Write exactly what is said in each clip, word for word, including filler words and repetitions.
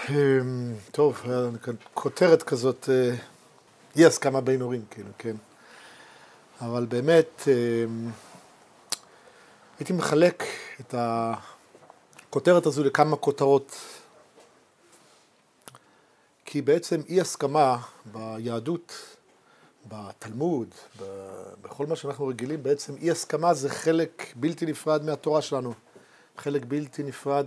טוב, כותרת כזאת, אי הסכמה בין הורים, כאילו, כן. אבל באמת, הייתי מחלק את הכותרת הזו לכמה כותרות, כי בעצם אי הסכמה ביהדות, בתלמוד, בכל מה שאנחנו רגילים, בעצם אי הסכמה זה חלק בלתי נפרד מהתורה שלנו, חלק בלתי נפרד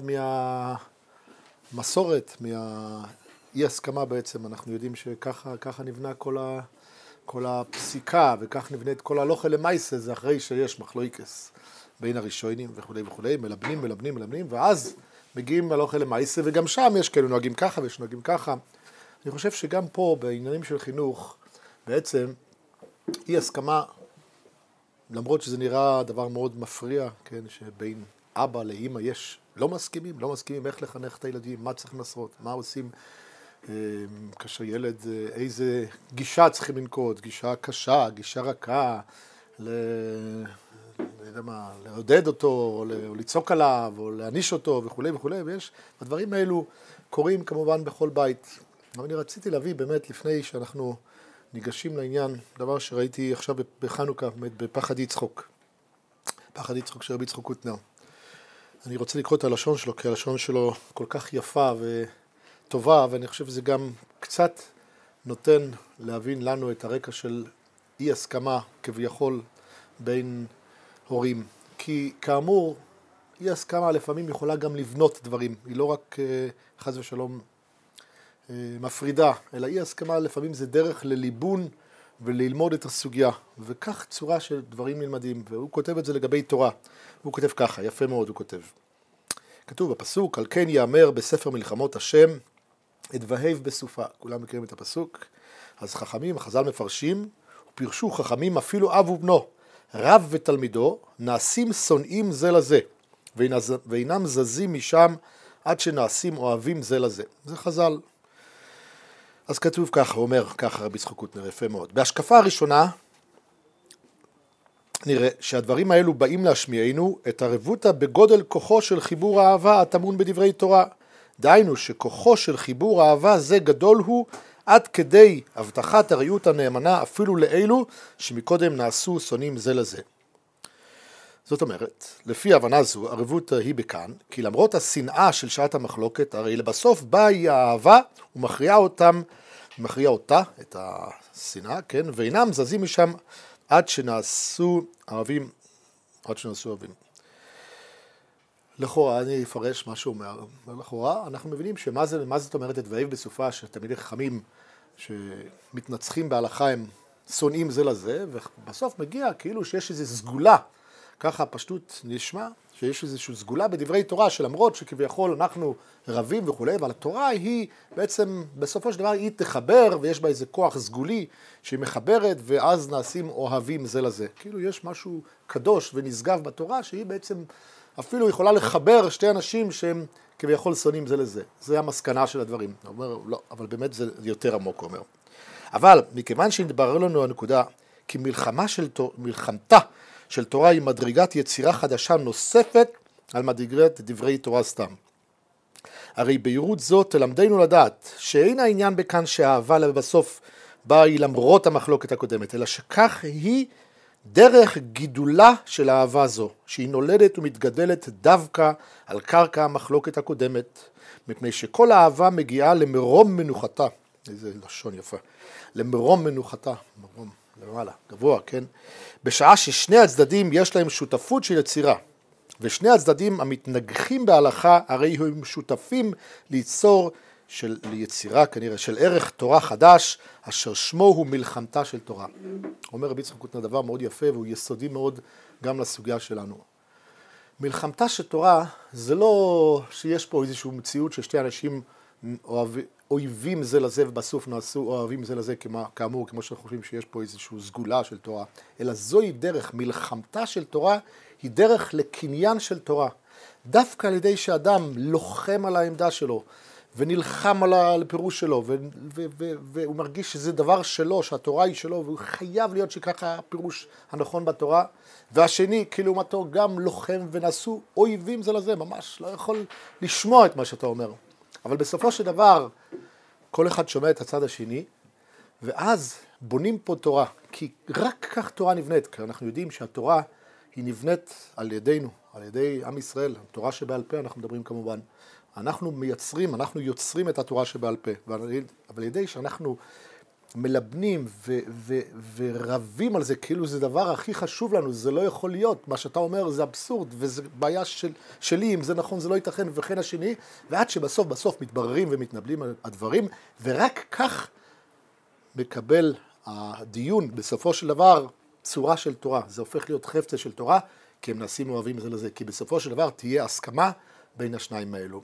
מהמסורת, מהאי הסכמה בעצם. אנחנו יודעים שככה ככה נבנה כל, ה, כל הפסיקה, וכך נבנית כל הלוכה למעשה, זה אחרי שיש מחלוקס בין הראשונים וכו' וכו', מלבנים, מלבנים, מלבנים, ואז מגיעים הלוכה למעשה, וגם שם יש כאלה נוהגים ככה ויש נוהגים ככה. אני חושב שגם פה, בעניינים של חינוך, בעצם אי הסכמה, למרות שזה נראה דבר מאוד מפריע, כן, שבין אבא לאמא יש, לא מסכימים, לא מסכימים איך לחנך את הילדים, מה צריך לעשות, מה עושים כאשר ילד, איזה גישה צריכים לנקוט, גישה קשה, גישה רכה, ל... מה, לעודד אותו, או לצעוק עליו, או להניש אותו וכו' וכו', ויש, הדברים האלו קורים כמובן בכל בית. אבל אני רציתי להביא באמת לפני שאנחנו ניגשים לעניין, דבר שראיתי עכשיו בחנוכה, בפחד יצחוק. פחד יצחוק של רבי יצחק קוטנר. אני רוצה לקרוא את הלשון שלו, כי הלשון שלו כל כך יפה וטובה, ואני חושב שזה גם קצת נותן להבין לנו את הרקע של אי הסכמה כביכול בין הורים. כי כאמור, אי הסכמה לפעמים יכולה גם לבנות דברים, היא לא רק חס ושלום מפרידה, אלא אי הסכמה לפעמים זה דרך לליבון וללמוד את הסוגיה, וכך צורה של דברים נלמדים, והוא כותב את זה לגבי תורה. הוא כותב ככה, יפה מאוד הוא כותב. כתוב בפסוק, על כן יאמר בספר מלחמות השם, אדבהב בסופה. כולם מכירים את הפסוק. אז חכמים, חז"ל מפרשים, ופרשו חכמים אפילו אב ובנו, רב ותלמידו, נעשים שונאים זה לזה, ואינם זזים משם עד שנעשים אוהבים זה לזה. זה חז"ל. אז כתוב ככה, הוא אומר ככה רבי יצחק קוטנר, יפה מאוד. בהשקפה הראשונה נראה שהדברים האלו באים להשמיענו את הרבותא בגודל כוחו של חיבור האהבה הטמון בדברי תורה. דהיינו שכוחו של חיבור האהבה זה גדול הוא עד כדי הבטחת הריות הנאמנה אפילו לאלו שמקודם נעשו שונאים זה לזה. זאת אומרת, לפי הבנה זו, הרבותא היא בכאן, כי למרות השנאה של שעת המחלוקת, הרי לבסוף באה היא האהבה ומכריעה אותם, מכריעה אותה, את השנאה, כן, ואינם זזים משם עד שנעשו אוהבים, עד שנעשו אוהבים. לכאורה, אני אפרש מה שהוא אומר, לכאורה, אנחנו מבינים שמה זה, מה זאת אומרת אדבהב בסופה, שתלמידי חכמים שמתנצחים בהלכה הם שונאים זה לזה, ובסוף מגיע כאילו שיש איזו סגולה, ככה הפשטות נשמע, שיש איזושהי סגולה בדברי תורה, שלמרות שכביכול אנחנו רבים וכו', אבל התורה היא בעצם בסופו של דבר היא תחבר, ויש בה איזה כוח סגולי שהיא מחברת, ואז נעשים אוהבים זה לזה. כאילו יש משהו קדוש ונשגב בתורה, שהיא בעצם אפילו יכולה לחבר שתי אנשים שהם כביכול שונאים זה לזה. זה המסקנה של הדברים. הוא אומר, לא, אבל באמת זה יותר עמוק, הוא אומר. אבל מכיוון שנתברר לנו הנקודה, כי מלחמה של, מלחמתה של תורה היא מדרגת יצירה חדשה נוספת על מדרגת דברי תורה סתם. הרי בהירות זאת תלמדנו לדעת שאין העניין בכאן שהאהבה לבסוף באה היא למרות המחלוקת הקודמת, אלא שכך היא דרך גידולה של האהבה זו, שהיא נולדת ומתגדלת דווקא על קרקע המחלוקת הקודמת, מפני שכל האהבה מגיעה למרום מנוחתה, איזה לשון יפה, למרום מנוחתה, מרום. למעלה, גבוה, כן? בשעה ששני הצדדים יש להם שותפות של יצירה, ושני הצדדים המתנגחים בהלכה, הרי הם שותפים ליצור של ליצירה, כנראה, של ערך תורה חדש, אשר שמו הוא מלחמתה של תורה. אומר רבי יצחק קוטנר דבר מאוד יפה, והוא יסודי מאוד גם לסוגיה שלנו. מלחמתה של תורה, זה לא שיש פה איזושהי מציאות ששתי אנשים אוהבים, אויבים זה לזה ובסוף נעשו אוהבים זה לזה כאמור, כמו שאנחנו חושבים שיש פה איזושהי סגולה של תורה, אלא זוהי דרך, מלחמתה של תורה היא דרך לקניין של תורה. דווקא על ידי שאדם לוחם על העמדה שלו ונלחם על הפירוש שלו והוא מרגיש שזה דבר שלו, שהתורה היא שלו והוא חייב להיות שככה הפירוש הנכון בתורה, והשני כלעומתו גם לוחם ונעשו אויבים זה לזה, ממש לא יכול לשמוע את מה שאתה אומר. אבל בסופו של דבר, כל אחד שומע את הצד השני, ואז בונים פה תורה, כי רק כך תורה נבנית, כי אנחנו יודעים שהתורה היא נבנית על ידינו, על ידי עם ישראל, התורה שבעל פה אנחנו מדברים כמובן. אנחנו מייצרים, אנחנו יוצרים את התורה שבעל פה, אבל על ידי שאנחנו מלבנים ו- ו- ורבים על זה, כאילו זה דבר הכי חשוב לנו, זה לא יכול להיות, מה שאתה אומר זה אבסורד, וזה בעיה של, שלי, אם זה נכון זה לא ייתכן, וכן השני, ועד שבסוף בסוף מתבררים ומתנבלים הדברים, ורק כך מקבל הדיון בסופו של דבר צורה של תורה, זה הופך להיות חפצה של תורה, כי הם נעשים אוהבים זה לזה, כי בסופו של דבר תהיה הסכמה בין השניים האלו.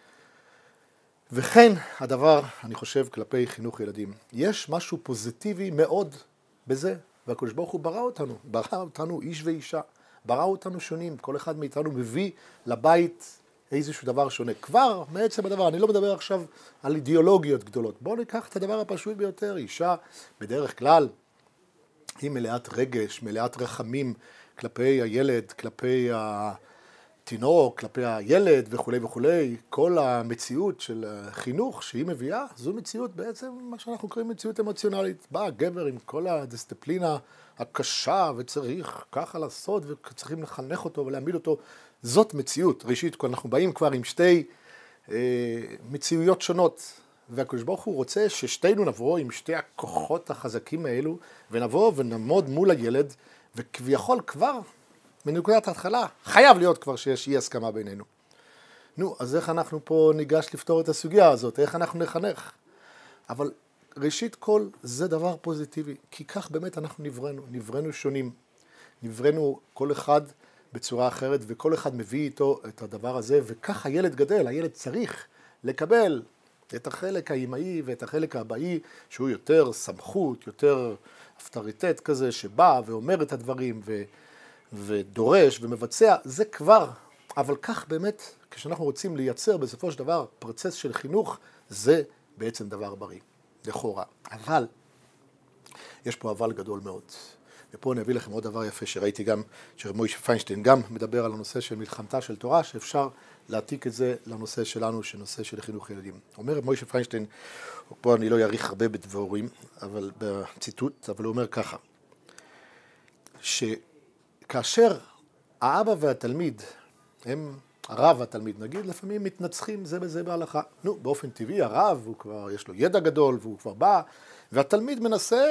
וכן הדבר, אני חושב, כלפי חינוך ילדים. יש משהו פוזיטיבי מאוד בזה, והקדוש ברוך הוא ברא אותנו, ברא אותנו איש ואישה, ברא אותנו שונים, כל אחד מאיתנו מביא לבית איזשהו דבר שונה. כבר מעצם הדבר, אני לא מדבר עכשיו על אידיאולוגיות גדולות, בואו ניקח את הדבר הפשוט ביותר, אישה בדרך כלל היא מלאת רגש, מלאת רחמים כלפי הילד, כלפי ה... תינוק, כלפי הילד וכו' וכו', כל המציאות של חינוך שהיא מביאה, זו מציאות בעצם מה שאנחנו קוראים מציאות אמוציונלית. בא הגבר עם כל הדיסציפלינה הקשה וצריך ככה לעשות וצריכים לחנך אותו ולהעמיד אותו, זאת מציאות. ראשית, אנחנו באים כבר עם שתי אה, מציאויות שונות, והקדוש ברוך הוא רוצה ששתינו נבוא עם שתי הכוחות החזקים האלו, ונבוא ונעמוד מול הילד, וכביכול כבר מנקודת ההתחלה, חייב להיות כבר שיש אי הסכמה בינינו. נו, אז איך אנחנו פה ניגש לפתור את הסוגיה הזאת? איך אנחנו נחנך? אבל ראשית כל, זה דבר פוזיטיבי, כי כך באמת אנחנו נבראנו, נבראנו שונים. נבראנו כל אחד בצורה אחרת, וכל אחד מביא איתו את הדבר הזה, וכך הילד גדל, הילד צריך לקבל את החלק האימהי ואת החלק האבאי, שהוא יותר סמכות, יותר אוטוריטט כזה, שבא ואומר את הדברים, ו... ודורש ומבצע, זה כבר, אבל כך באמת, כשאנחנו רוצים לייצר בסופו של דבר פרוצס של חינוך, זה בעצם דבר בריא, לכאורה. אבל, יש פה אבל גדול מאוד. ופה אני אביא לכם עוד דבר יפה שראיתי גם, שמוישה פיינשטיין גם מדבר על הנושא של מלחמתה של תורה, שאפשר להעתיק את זה לנושא שלנו, שנושא של חינוך ילדים. אומר מוישה פיינשטיין, פה אני לא יאריך הרבה בדבורים, אבל בציטוט, אבל הוא אומר ככה, ש... כאשר האבא והתלמיד, הם, הרב והתלמיד, נגיד, לפעמים מתנצחים זה בזה בהלכה. נו, באופן טבעי, הרב, הוא כבר, יש לו ידע גדול, והוא כבר בא, והתלמיד מנסה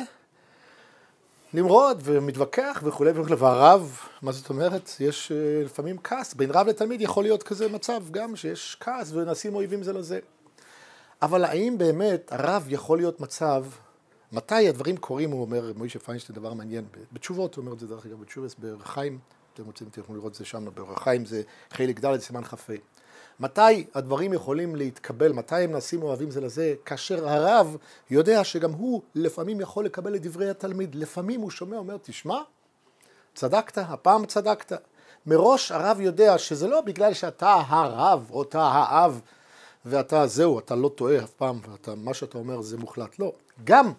למרוד ומתווכח וכו' וכו'. והרב, מה זאת אומרת? יש לפעמים כעס. בין רב לתלמיד יכול להיות כזה מצב, גם שיש כעס ונעשים אויבים זה לזה. אבל האם באמת הרב יכול להיות מצב, מתי הדברים קורים, הוא אומר, מוישה פיינשטיין, דבר מעניין, בתשובות, הוא אומר את זה דרך אגב, בתשובות, באורח חיים, אתם רוצים, תוכלו לראות את זה שם, באורח חיים זה חלק ד' סימן כ"ה. מתי הדברים יכולים להתקבל, מתי הם נעשים אוהבים זה לזה, כאשר הרב יודע שגם הוא לפעמים יכול לקבל את דברי התלמיד, לפעמים הוא שומע, אומר, תשמע, צדקת, הפעם צדקת. מראש הרב יודע שזה לא בגלל שאתה הרב, או אתה האב, ואתה זהו, אתה לא טועה אף פעם, ואתה, מה שאתה אומר זה מוחלט, לא. גם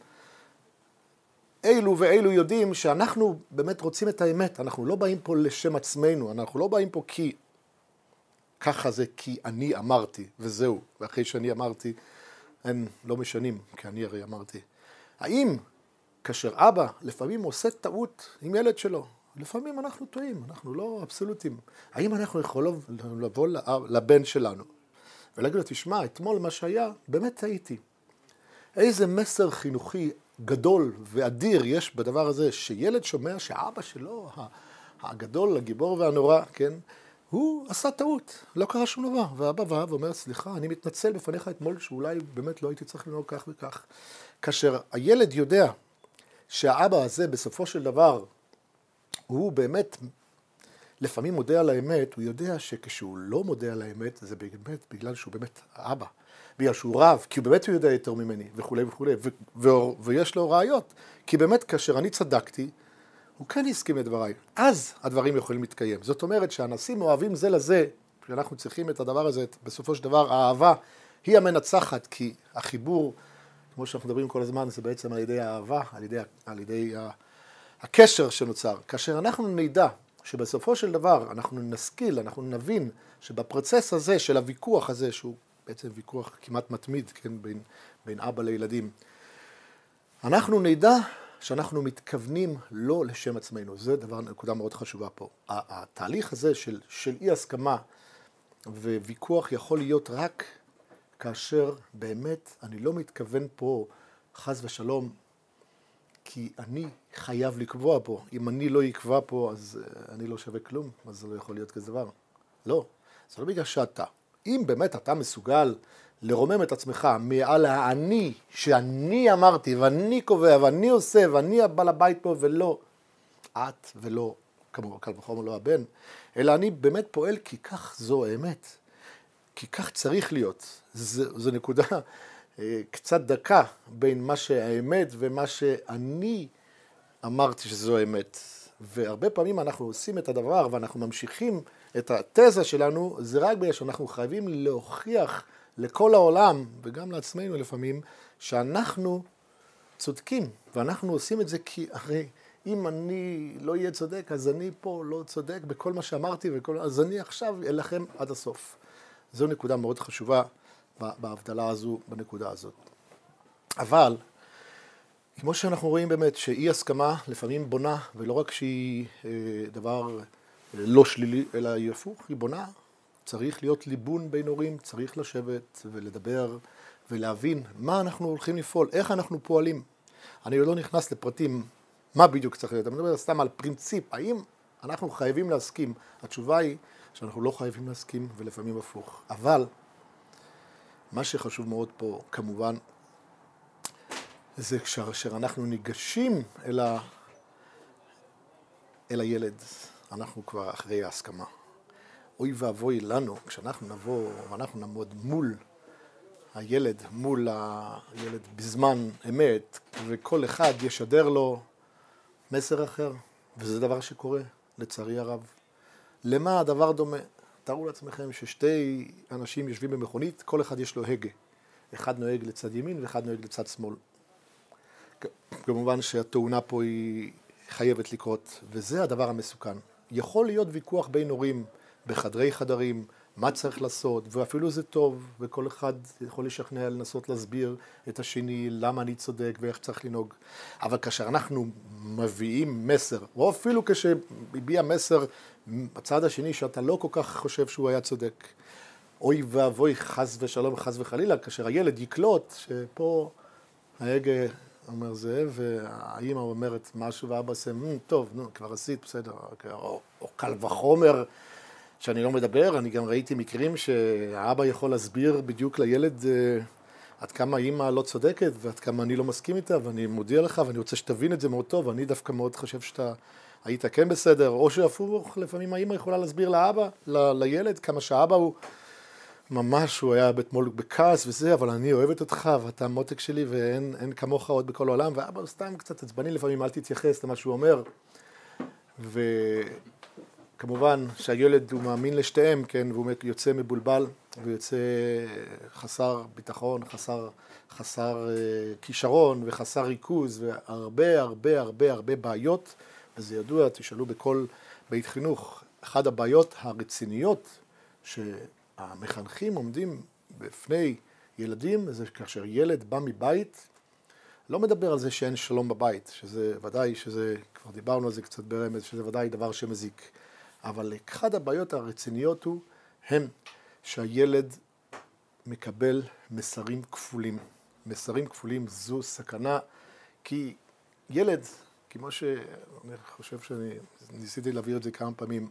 אילו ואילו יודעים שאנחנו באמת רוצים את האמת, אנחנו לא באים פה לשם עצמנו, אנחנו לא באים פה כי ככה זה, כי אני אמרתי, וזהו, ואחרי שאני אמרתי, הם לא משנים, כי אני הרי אמרתי. האם כאשר אבא לפעמים עושה טעות עם ילד שלו, לפעמים אנחנו טועים, אנחנו לא אבסולוטים. האם אנחנו יכולים לבוא לבן שלנו ולהגיד לו, תשמע, אתמול מה שהיה, באמת טעיתי. איזה מסר חינוכי גדול ואדיר יש בדבר הזה, שילד שומע שאבא שלו, הגדול, הגיבור והנורא, כן, הוא עשה טעות, לא קרה שום דבר. ואבא בא ואומר, סליחה, אני מתנצל בפניך אתמול שאולי באמת לא הייתי צריך לנהוג כך וכך. כאשר הילד יודע שהאבא הזה בסופו של דבר, הוא באמת לפעמים מודה על האמת, הוא יודע שכשהוא לא מודה על האמת, זה באמת בגלל שהוא באמת האבא. בגלל שהוא רב, כי הוא באמת הוא יודע יותר ממני, וכו' וכו', ו- ו- ויש לו ראיות. כי באמת כאשר אני צדקתי, הוא כן הסכים לדבריי. אז הדברים יכולים להתקיים. זאת אומרת שהאנשים אוהבים זה לזה, שאנחנו צריכים את הדבר הזה, בסופו של דבר, האהבה היא המנצחת, כי החיבור, כמו שאנחנו מדברים כל הזמן, זה בעצם על ידי האהבה, על ידי, על ידי הקשר שנוצר. כאשר אנחנו נדע שבסופו של דבר אנחנו נשכיל, אנחנו נבין שבפרוצס הזה של הוויכוח הזה, שהוא בעצם ויכוח כמעט מתמיד, כן, בין, בין אבא לילדים. אנחנו נדע שאנחנו מתכוונים לא לשם עצמנו. זה דבר, נקודה מאוד חשובה פה. התהליך הזה של, של אי הסכמה וויכוח יכול להיות רק כאשר באמת אני לא מתכוון פה חס ושלום, כי אני חייב לקבוע פה. אם אני לא אקבע פה, אז אני לא שווה כלום, אז זה לא יכול להיות כזה דבר. לא, זה לא בגלל שאתה. אם באמת אתה מסוגל לרומם את עצמך מעל האני, שאני אמרתי, ואני קובע, ואני עושה, ואני הבעל הבית פה, ולא את, ולא, כמובן, קל וחומר לא הבן, אלא אני באמת פועל כי כך זו האמת. כי כך צריך להיות. זו, זו נקודה קצת דקה בין מה שהאמת ומה שאני אמרתי שזו האמת. והרבה פעמים אנחנו עושים את הדבר ואנחנו ממשיכים את התזה שלנו, זה רק בגלל שאנחנו חייבים להוכיח לכל העולם, וגם לעצמנו לפעמים, שאנחנו צודקים. ואנחנו עושים את זה כי הרי אם אני לא אהיה צודק, אז אני פה לא צודק בכל מה שאמרתי, וכל... אז אני עכשיו אלחם עד הסוף. זו נקודה מאוד חשובה בהבדלה הזו, בנקודה הזאת. אבל, כמו שאנחנו רואים באמת, שאי הסכמה לפעמים בונה, ולא רק שהיא דבר לא שלילי, אלא היא הפוך, היא בונה. צריך להיות ליבון בין הורים, צריך לשבת ולדבר ולהבין מה אנחנו הולכים לפעול, איך אנחנו פועלים. אני לא נכנס לפרטים מה בדיוק צריך להיות, אני מדבר סתם על פרינציפ, האם אנחנו חייבים להסכים? התשובה היא שאנחנו לא חייבים להסכים ולפעמים הפוך. אבל מה שחשוב מאוד פה כמובן, זה כאשר אנחנו ניגשים אל, ה... אל הילד, אנחנו כבר אחרי ההסכמה. אוי ואבוי לנו, כשאנחנו נבוא ואנחנו נעמוד מול הילד, מול הילד בזמן אמת, וכל אחד ישדר לו מסר אחר, וזה דבר שקורה, לצערי הרב. למה הדבר דומה? תארו לעצמכם ששתי אנשים יושבים במכונית, כל אחד יש לו הגה. אחד נוהג לצד ימין ואחד נוהג לצד שמאל. כמובן שהתאונה פה היא חייבת לקרות, וזה הדבר המסוכן. יכול להיות ויכוח בין הורים בחדרי חדרים, מה צריך לעשות, ואפילו זה טוב, וכל אחד יכול לשכנע, לנסות להסביר את השני, למה אני צודק ואיך צריך לנהוג. אבל כאשר אנחנו מביאים מסר, או אפילו כשהביע מסר בצד השני, שאתה לא כל כך חושב שהוא היה צודק, אוי ואבוי, חס ושלום, חס וחלילה, כאשר הילד יקלוט, שפה ההגה אומר זה, והאמא אומרת משהו, ואבא עושה, טוב, נו, כבר עשית, בסדר, או, או קל וחומר, שאני לא מדבר, אני גם ראיתי מקרים שהאבא יכול להסביר בדיוק לילד עד כמה האמא לא צודקת ועד כמה אני לא מסכים איתה, ואני מודיע לך ואני רוצה שתבין את זה מאוד טוב, ואני דווקא מאוד חושב שאתה היית כן בסדר, או שהפוך, לפעמים האמא יכולה להסביר לאבא, ל- לילד, כמה שהאבא הוא ממש, הוא היה אתמול בכעס וזה, אבל אני אוהבת אותך ואתה המותק שלי ואין אין כמוך עוד בכל העולם, ואבא הוא סתם קצת עצבני לפעמים, אל תתייחס למה שהוא אומר. ו... כמובן שהילד הוא מאמין לשתיהם, כן, והוא יוצא מבולבל, והוא יוצא חסר ביטחון, חסר, חסר כישרון וחסר ריכוז, והרבה הרבה הרבה הרבה בעיות, וזה ידוע, תשאלו בכל בית חינוך, אחת הבעיות הרציניות שהמחנכים עומדים בפני ילדים, זה כאשר ילד בא מבית, לא מדבר על זה שאין שלום בבית, שזה ודאי, שזה, כבר דיברנו על זה קצת ברמז, שזה ודאי דבר שמזיק. אבל אחד הבעיות הרציניות הוא, הם שהילד מקבל מסרים כפולים. מסרים כפולים זו סכנה, כי ילד, כמו שאני חושב שאני ניסיתי להעביר את זה כמה פעמים,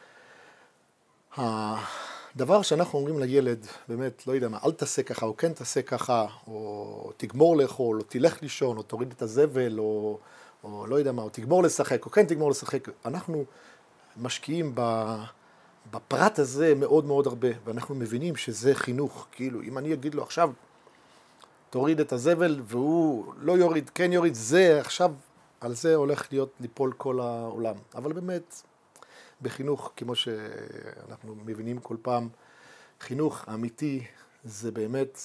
הדבר שאנחנו אומרים לילד, באמת, לא יודע מה, אל תעשה ככה, או כן תעשה ככה, או תגמור לאכול, או תלך לישון, או תוריד את הזבל, או, או לא יודע מה, או תגמור לשחק, או כן תגמור לשחק. אנחנו משקיעים בפרט הזה מאוד מאוד הרבה, ואנחנו מבינים שזה חינוך. כאילו, אם אני אגיד לו עכשיו, תוריד את הזבל, והוא לא יוריד, כן יוריד, זה עכשיו, על זה הולך להיות ליפול כל העולם. אבל באמת, בחינוך, כמו שאנחנו מבינים כל פעם, חינוך אמיתי זה באמת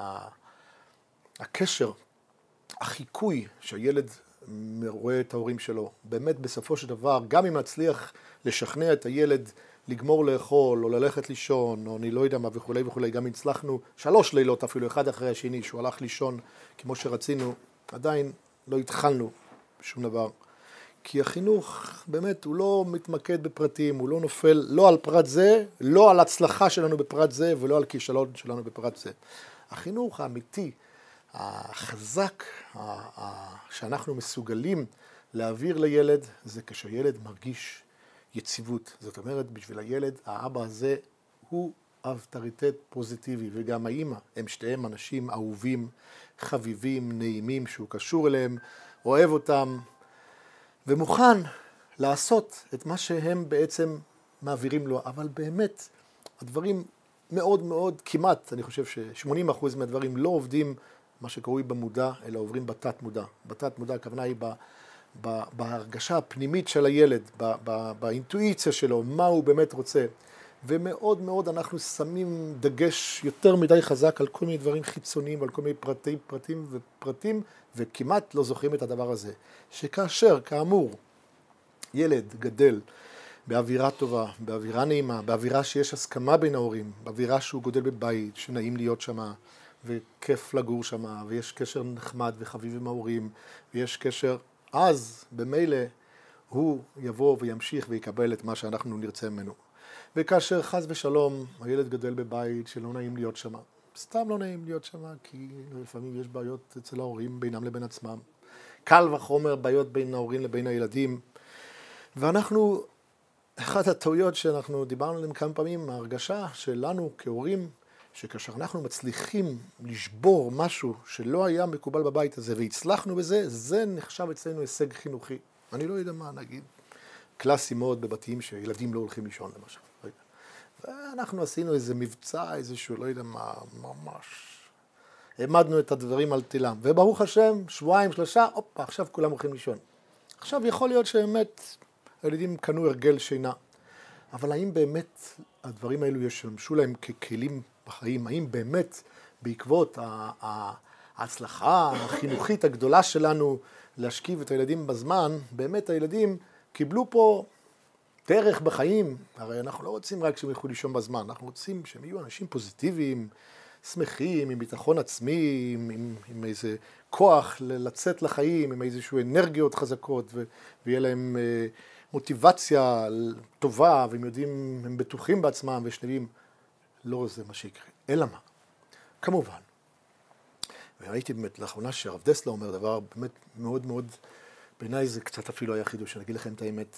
הקשר, החיקוי שהילד רואה את ההורים שלו. באמת בסופו של דבר, גם אם נצליח לשכנע את הילד לגמור לאכול, או ללכת לישון, או אני לא יודע מה וכולי וכולי, גם הצלחנו שלוש לילות אפילו, אחד אחרי השני, שהוא הלך לישון כמו שרצינו, עדיין לא התחלנו שום דבר. כי החינוך באמת הוא לא מתמקד בפרטים, הוא לא נופל לא על פרט זה, לא על הצלחה שלנו בפרט זה, ולא על כישלון שלנו בפרט זה. החינוך האמיתי, החזק, שאנחנו מסוגלים להעביר לילד, זה כשהילד מרגיש יציבות. זאת אומרת, בשביל הילד, האבא הזה הוא אוטוריטט פוזיטיבי, וגם האמא, הם שתיהם אנשים אהובים, חביבים, נעימים, שהוא קשור אליהם, אוהב אותם, ומוכן לעשות את מה שהם בעצם מעבירים לו. אבל באמת, הדברים מאוד מאוד, כמעט, אני חושב ש-שמונים אחוז מהדברים לא עובדים מה שקרוי במודע, אלא עוברים בתת מודע. בתת מודע, הכוונה היא ב... בהרגשה הפנימית של הילד, באינטואיציה שלו, מה הוא באמת רוצה. ומאוד מאוד אנחנו שמים דגש יותר מדי חזק על כל מיני דברים חיצוניים, על כל מיני פרטים, פרטים ופרטים, וכמעט לא זוכרים את הדבר הזה. שכאשר, כאמור, ילד גדל באווירה טובה, באווירה נעימה, באווירה שיש הסכמה בין ההורים, באווירה שהוא גודל בבית, שנעים להיות שמה, וכיף לגור שמה, ויש קשר נחמד וחביב עם ההורים, ויש קשר... אז במילא הוא יבוא וימשיך ויקבל את מה שאנחנו נרצה ממנו. וכאשר חס ושלום הילד גדל בבית שלא נעים להיות שם, סתם לא נעים להיות שם, כי לפעמים יש בעיות אצל ההורים בינם לבין עצמם. קל וחומר בעיות בין ההורים לבין הילדים. ואנחנו, אחת הטעויות שאנחנו דיברנו עליהן כמה פעמים, ההרגשה שלנו כהורים, שכאשר אנחנו מצליחים לשבור משהו שלא היה מקובל בבית הזה והצלחנו בזה, זה נחשב אצלנו הישג חינוכי. אני לא יודע מה, נגיד, קלאסי מאוד בבתים שילדים לא הולכים לישון למשל. לא יודע. ואנחנו עשינו איזה מבצע, איזשהו, לא יודע מה, ממש. העמדנו את הדברים על תילם. וברוך השם, שבועיים, שלושה, אופה, עכשיו כולם הולכים לישון. עכשיו יכול להיות שבאמת הילדים קנו הרגל שינה. אבל האם באמת הדברים האלו ישמשו להם ככלים בחיים? האם באמת בעקבות ההצלחה החינוכית הגדולה שלנו להשכיב את הילדים בזמן, באמת הילדים קיבלו פה דרך בחיים? הרי אנחנו לא רוצים רק שהם ילכו לישון בזמן, אנחנו רוצים שהם יהיו אנשים פוזיטיביים, שמחים, עם ביטחון עצמי, עם, עם, עם איזה כוח לצאת לחיים, עם איזשהו אנרגיות חזקות, ו, ויהיה להם אה, מוטיבציה טובה, והם יודעים, הם בטוחים בעצמם ושלמים. לא זה מה שיקרה. אלא מה? כמובן. וראיתי באמת לאחרונה שהרב דסלר אומר דבר באמת מאוד מאוד, בעיניי זה קצת אפילו היה חידוש, אני אגיד לכם את האמת.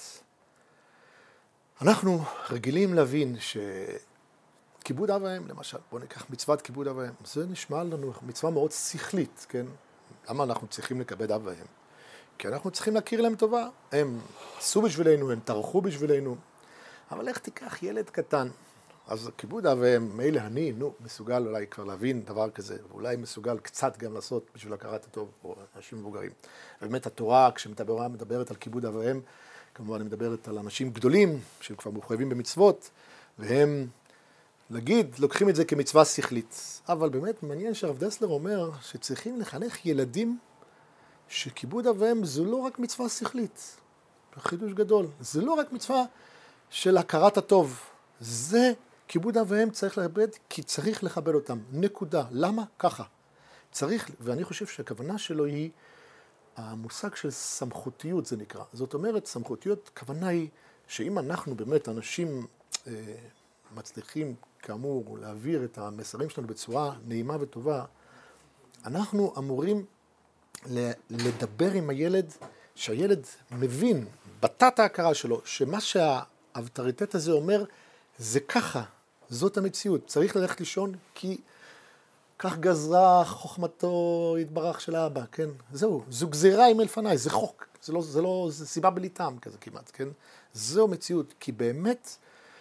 אנחנו רגילים להבין שכיבוד אב ואם, למשל, בואו ניקח מצוות כיבוד אב ואם, זה נשמע לנו מצווה מאוד שכלית, כן? למה אנחנו צריכים לכבד אב ואם? כי אנחנו צריכים להכיר להם טובה. הם עשו בשבילנו, הם טרחו בשבילנו. אבל איך תיקח ילד קטן? אז כיבוד אב ואם, מילא אני, נו, מסוגל אולי כבר להבין דבר כזה, ואולי מסוגל קצת גם לעשות בשביל הכרת הטוב, או אנשים מבוגרים. ובאמת התורה, כשמדברת מדברת על כיבוד אב ואם, כמובן היא מדברת על אנשים גדולים, שהם כבר מחויבים במצוות, והם, להגיד, לוקחים את זה כמצווה שכלית. אבל באמת מעניין שהרב דסלר אומר שצריכים לחנך ילדים שכיבוד אב ואם זו לא רק מצווה שכלית. חידוש גדול. זה לא רק מצווה של הכרת הטוב. זה כיבוד אב ואם צריך לכבד, כי צריך לכבד אותם. נקודה. למה? ככה. צריך, ואני חושב שהכוונה שלו היא המושג של סמכותיות, זה נקרא. זאת אומרת, סמכותיות, הכוונה היא שאם אנחנו באמת אנשים אה, מצליחים, כאמור, להעביר את המסרים שלנו בצורה נעימה וטובה, אנחנו אמורים לדבר עם הילד, שהילד מבין בתת ההכרה שלו, שמה שהאוטוריטט הזה אומר, זה ככה, זאת המציאות. צריך ללכת לישון כי כך גזרה חוכמתו יתברך של האבא, כן? זהו, זו גזירה עם אלפניי, זה חוק, זה לא, זה לא, זה סיבה בלי טעם כזה כמעט, כן? זו מציאות, כי באמת,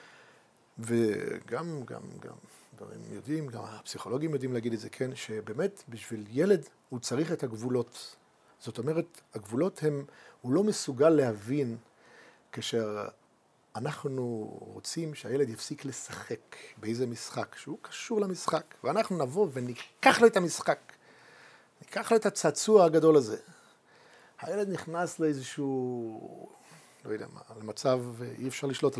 וגם, גם, גם, דברים יודעים, גם הפסיכולוגים יודעים להגיד את זה, כן? שבאמת בשביל ילד הוא צריך את הגבולות. זאת אומרת, הגבולות הם, הוא לא מסוגל להבין כאשר אנחנו רוצים שהילד יפסיק לשחק באיזה משחק, שהוא קשור למשחק, ואנחנו נבוא וניקח לו את המשחק, ניקח לו את הצעצוע הגדול הזה. הילד נכנס לאיזשהו, לא יודע מה, למצב אי אפשר לשלוט עליו.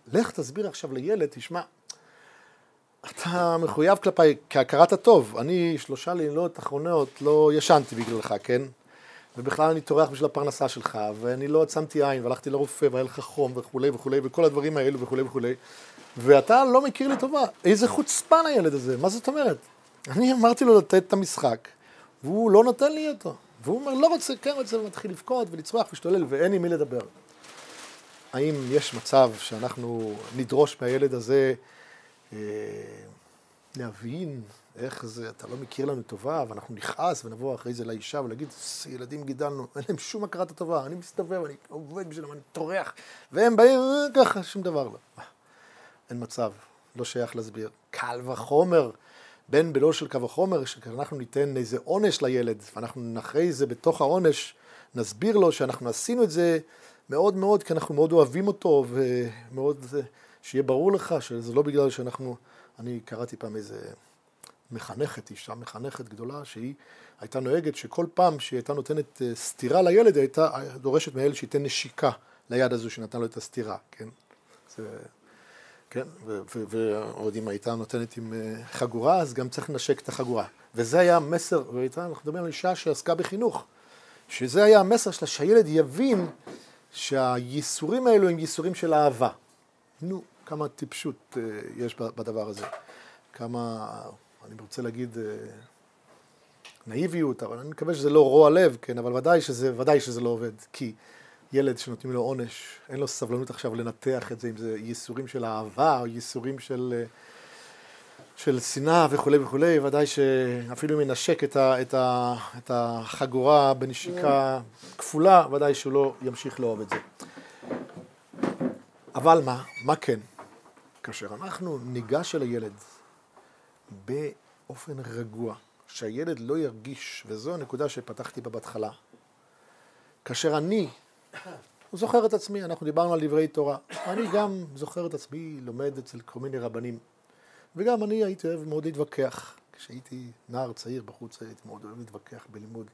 לך תסביר עכשיו לילד, תשמע, אתה מחויב כלפיי כהכרת הטוב. אני שלושה לילות אחרונות לא ישנתי בגללך, כן? ובכלל אני טורח בשביל הפרנסה שלך, ואני לא עצמתי עין, והלכתי לרופא, והיה לך חום וכולי וכולי, וכל הדברים האלו וכולי וכולי. ואתה לא מכיר לי טובה. איזה חוצפן הילד הזה, מה זאת אומרת? אני אמרתי לו לתת את המשחק, והוא לא נותן לי אותו. והוא אומר, לא רוצה, כן רוצה, ומתחיל לבכות ולצרוח ולהשתולל, ואין עם מי לדבר. האם יש מצב שאנחנו נדרוש מהילד הזה אה, להבין איך זה, אתה לא מכיר לנו טובה, ואנחנו נכעס ונבוא אחרי זה לאישה ולהגיד, ילדים גידלנו, אין להם שום הכרת הטובה, אני מסתובב, אני עובד בשבילם, אני טורח, והם באים ככה, שום דבר לא. אין מצב, לא שייך להסביר. קל וחומר, בין בלא של קו החומר, שאנחנו ניתן איזה עונש לילד, ואנחנו אחרי זה בתוך העונש נסביר לו שאנחנו עשינו את זה מאוד מאוד, כי אנחנו מאוד אוהבים אותו, ומאוד שיהיה ברור לך שזה לא בגלל שאנחנו, אני קראתי פעם איזה מחנכת, אישה מחנכת גדולה, שהיא הייתה נוהגת שכל פעם שהיא הייתה נותנת סתירה לילד, היא הייתה דורשת מהילד שייתן נשיקה ליד הזו שנתן לו את הסתירה, כן? זה... כן, ועוד אם הייתה נותנת עם חגורה, אז גם צריך לנשק את החגורה. וזה היה המסר, ואנחנו מדברים על אישה שעסקה בחינוך, שזה היה המסר שלה, שהילד יבין שהייסורים האלו הם ייסורים של אהבה. נו, כמה טיפשות יש בדבר הזה. כמה, אני רוצה להגיד, נאיביות, אבל אני מקווה שזה לא רוע לב, כן, אבל ודאי שזה, ודאי שזה לא עובד, כי ילד שנותנים לו עונש, אין לו סבלנות עכשיו לנתח את זה, אם זה ייסורים של אהבה, או ייסורים של, של שנאה וכו' וכו', ודאי שאפילו אם ינשק את, ה, את, ה, את החגורה בנשיקה כפולה, ודאי שהוא לא ימשיך לאהוב את זה. אבל מה? מה כן? כאשר אנחנו ניגש אל הילד באופן רגוע, שהילד לא ירגיש, וזו הנקודה שפתחתי בה בהתחלה, כאשר אני הוא זוכר את עצמי, אנחנו דיברנו על דברי תורה. אני גם זוכר את עצמי, לומד אצל כל מיני רבנים. וגם אני הייתי אוהב מאוד להתווכח. כשהייתי נער צעיר בחוץ, הייתי מאוד אוהב להתווכח בלימוד.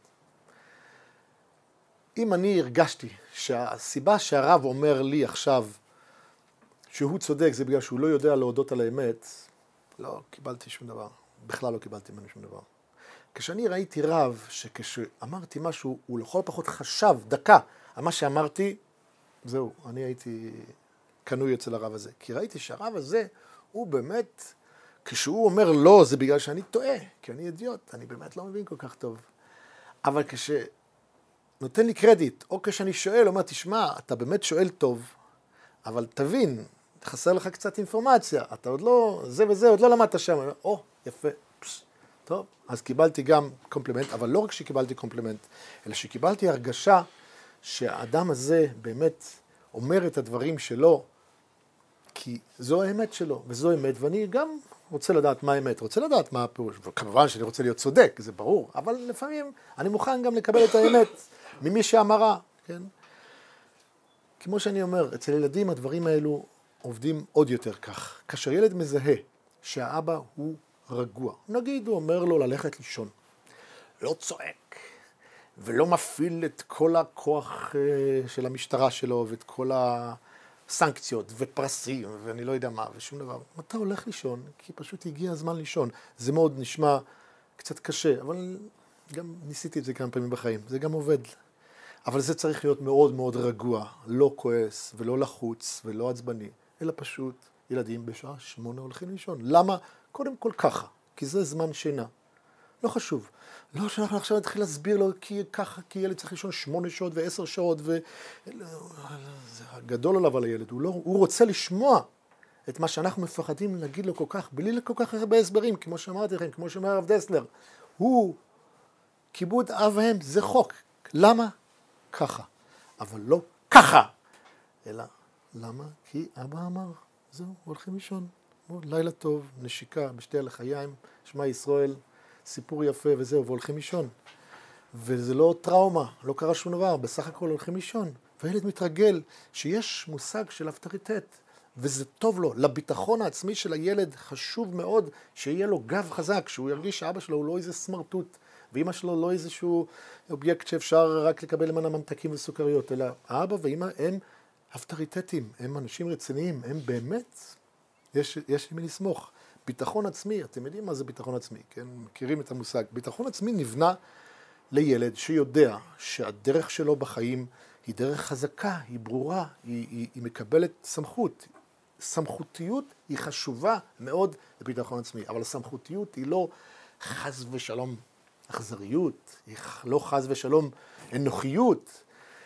אם אני הרגשתי שהסיבה שהרב אומר לי עכשיו שהוא צודק, זה בגלל שהוא לא יודע להודות על האמת, לא קיבלתי שום דבר. בכלל לא קיבלתי ממנו שום דבר. כשאני ראיתי רב שכשאמרתי משהו, הוא לכל פחות חשב דקה על מה שאמרתי, זהו, אני הייתי קנוי אצל הרב הזה. כי ראיתי שהרב הזה, הוא באמת, כשהוא אומר לא, זה בגלל שאני טועה, כי אני אידיוט, אני באמת לא מבין כל כך טוב. אבל כשנותן לי קרדיט, או כשאני שואל, אומר, תשמע, אתה באמת שואל טוב, אבל תבין, חסר לך קצת אינפורמציה, אתה עוד לא, זה וזה, עוד לא למדת שם. או, יפה, פס, טוב. אז קיבלתי גם קומפלימנט, אבל לא רק שקיבלתי קומפלימנט, אלא שקיבלתי הרגשה שהאדם הזה באמת אומר את הדברים שלו, כי זו האמת שלו, וזו האמת, ואני גם רוצה לדעת מה האמת, רוצה לדעת מה הפירוש, וכמובן שאני רוצה להיות צודק, זה ברור, אבל לפעמים אני מוכן גם לקבל את האמת ממי שאמרה, כן? כמו שאני אומר, אצל ילדים הדברים האלו עובדים עוד יותר כך. כאשר ילד מזהה שהאבא הוא רגוע, נגיד הוא אומר לו ללכת לישון, לא צועק, ולא מפעיל את כל הכוח של המשטרה שלו, ואת כל הסנקציות, ופרסים, ואני לא יודע מה, ושום דבר. אתה הולך לישון, כי פשוט הגיע הזמן לישון. זה מאוד נשמע קצת קשה, אבל גם ניסיתי את זה כמה פעמים בחיים. זה גם עובד. אבל זה צריך להיות מאוד מאוד רגוע, לא כועס, ולא לחוץ, ולא עצבני, אלא פשוט ילדים בשעה שמונה הולכים לישון. למה? קודם כל ככה, כי זה זמן שינה. לא חשוב. לא שאנחנו עכשיו נתחיל להסביר לו כי ככה, כי ילד צריך לישון שמונה שעות ועשר שעות, וזה גדול עליו על הילד. הוא, לא, הוא רוצה לשמוע את מה שאנחנו מפחדים להגיד לו כל כך, בלי כל כך הרבה הסברים, כמו שאמרתי לכם, כמו שאומר הרב דסלר. הוא, כיבוד אב והם, זה חוק. למה? ככה. אבל לא ככה. אלא, למה? כי אבא אמר, זהו, הולכים לישון. לילה טוב, נשיקה, בשתי הלחיים, שמע ישראל, סיפור יפה וזהו, והולכים לישון. וזה לא טראומה, לא קרה שום דבר, בסך הכל הולכים לישון. והילד מתרגל שיש מושג של אוטוריטט, וזה טוב לו. לביטחון העצמי של הילד חשוב מאוד שיהיה לו גב חזק, שהוא ירגיש שאבא שלו הוא לא איזה סמרטוט, ואמא שלו לא איזשהו אובייקט שאפשר רק לקבל ממנה ממתקים וסוכריות, אלא האבא ואמא הם אבטריטטים, הם אנשים רציניים, הם באמת, יש, יש למי לסמוך. ביטחון עצמי, אתם יודעים מה זה ביטחון עצמי, כן? מכירים את המושג. ביטחון עצמי נבנה לילד שיודע שהדרך שלו בחיים היא דרך חזקה, היא ברורה, היא, היא, היא מקבלת סמכות. סמכותיות היא חשובה מאוד לביטחון עצמי, אבל הסמכותיות היא לא חס ושלום אכזריות, היא לא חס ושלום אנוכיות,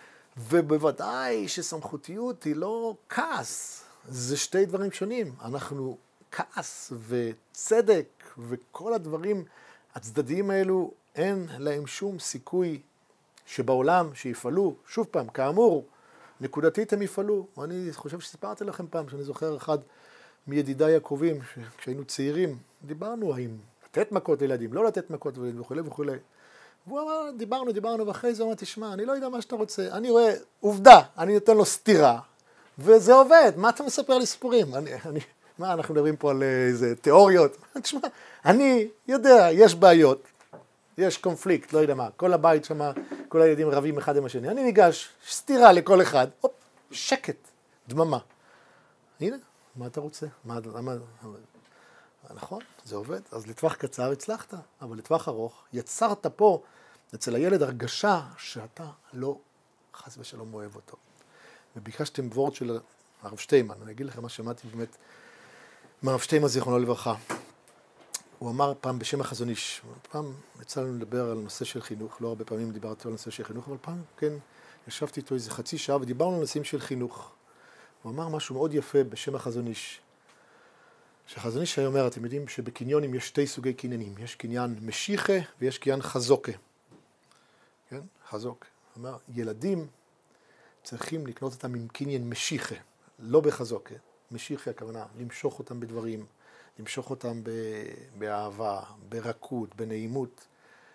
ובוודאי שסמכותיות היא לא כעס, זה שתי דברים שונים. אנחנו כעס וצדק וכל הדברים הצדדיים האלו, אין להם שום סיכוי שבעולם שיפעלו, שוב פעם, כאמור, נקודתית הם יפעלו. אני חושב שסיפרתי לכם פעם, שאני זוכר אחד מידידיי הקרובים, כשהיינו צעירים, דיברנו האם לתת מכות לילדים, לא לתת מכות לילדים וכו' וכו'. והוא אמר, דיברנו, דיברנו, ואחרי זה הוא אמר, תשמע, אני לא יודע מה שאתה רוצה, אני רואה עובדה, אני נותן לו סתירה, וזה עובד, מה אתה מספר לי סיפורים? אני, אני, מה, אנחנו מדברים פה על איזה תיאוריות? תשמע, אני יודע, יש בעיות, יש קונפליקט, לא יודע מה, כל הבית שם, כל הילדים רבים אחד עם השני, אני ניגש, סתירה לכל אחד, הופ, שקט, דממה. הנה, מה אתה רוצה? מה, למה... נכון, זה עובד. אז לטווח קצר הצלחת, אבל לטווח ארוך יצרת פה אצל הילד הרגשה שאתה לא חס ושלום אוהב אותו. וביקשתם וורד של הרב שטיימן, אני אגיד לכם מה שמעתי באמת מהרב שטיימן זיכרונו לברכה. הוא אמר פעם בשם החזון איש, פעם יצא לנו לדבר על נושא של חינוך, לא הרבה פעמים דיברתי על נושא של חינוך, אבל פעם, כן, ישבתי איתו איזה חצי שעה ודיברנו על נושאים של חינוך. הוא אמר משהו מאוד יפה בשם החזון איש. שהחזון איש היה אומר, אתם יודעים שבקניונים יש שתי סוגי קניינים, יש קניין משיחה ויש קניין חזוקה. כן? חזוק. הוא אומר, ילדים צריכים לקנות אותם עם קניין משיחה, לא בחזוקה. משיחה הכוונה, למשוך אותם בדברים, למשוך אותם באהבה, ברכות, בנעימות.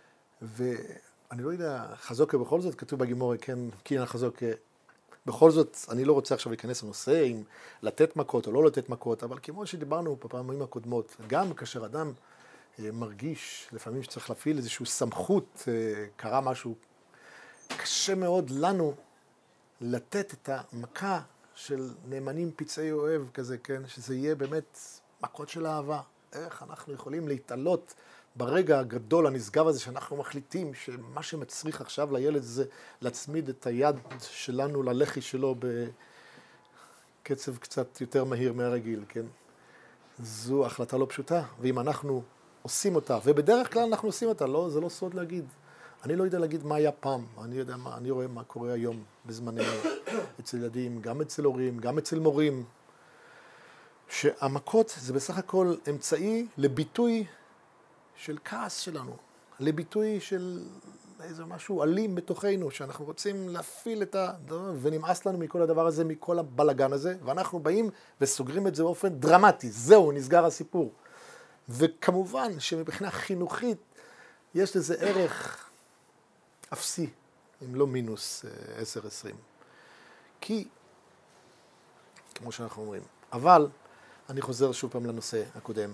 ואני לא יודע, חזוקה בכל זאת, כתוב בגימורי, כן, קניין חזוקה, בכל זאת, אני לא רוצה עכשיו להיכנס לנושא אם לתת מכות או לא לתת מכות, אבל כמו שדיברנו בפעמים הקודמות, גם כאשר אדם מרגיש לפעמים שצריך להפעיל איזושהי סמכות, קרה משהו, קשה מאוד לנו לתת את המכה של נאמנים פצעי אוהב כזה, כן? שזה יהיה באמת מכות של אהבה. איך אנחנו יכולים להתעלות ברגע הגדול הנשגב הזה שאנחנו מחליטים שמה שמצריך עכשיו לילד זה להצמיד את היד שלנו ללחי שלו בקצב קצת יותר מהיר מהרגיל, כן? זו החלטה לא פשוטה, ואם אנחנו עושים אותה, ובדרך כלל אנחנו עושים אותה, לא, זה לא סוד להגיד. אני לא יודע להגיד מה היה פעם, אני יודע מה, אני רואה מה קורה היום בזמננו, אצל ילדים, גם אצל הורים, גם אצל מורים, שהמכות זה בסך הכל אמצעי לביטוי של כעס שלנו, לביטוי של איזה משהו אלים בתוכנו, שאנחנו רוצים להפעיל את הדבר, ונמאס לנו מכל הדבר הזה, מכל הבלגן הזה, ואנחנו באים וסוגרים את זה באופן דרמטי, זהו, נסגר הסיפור. וכמובן שמבחינה חינוכית יש לזה ערך אפסי, אם לא מינוס עשר עשרים. כי, כמו שאנחנו אומרים, אבל אני חוזר שוב פעם לנושא הקודם,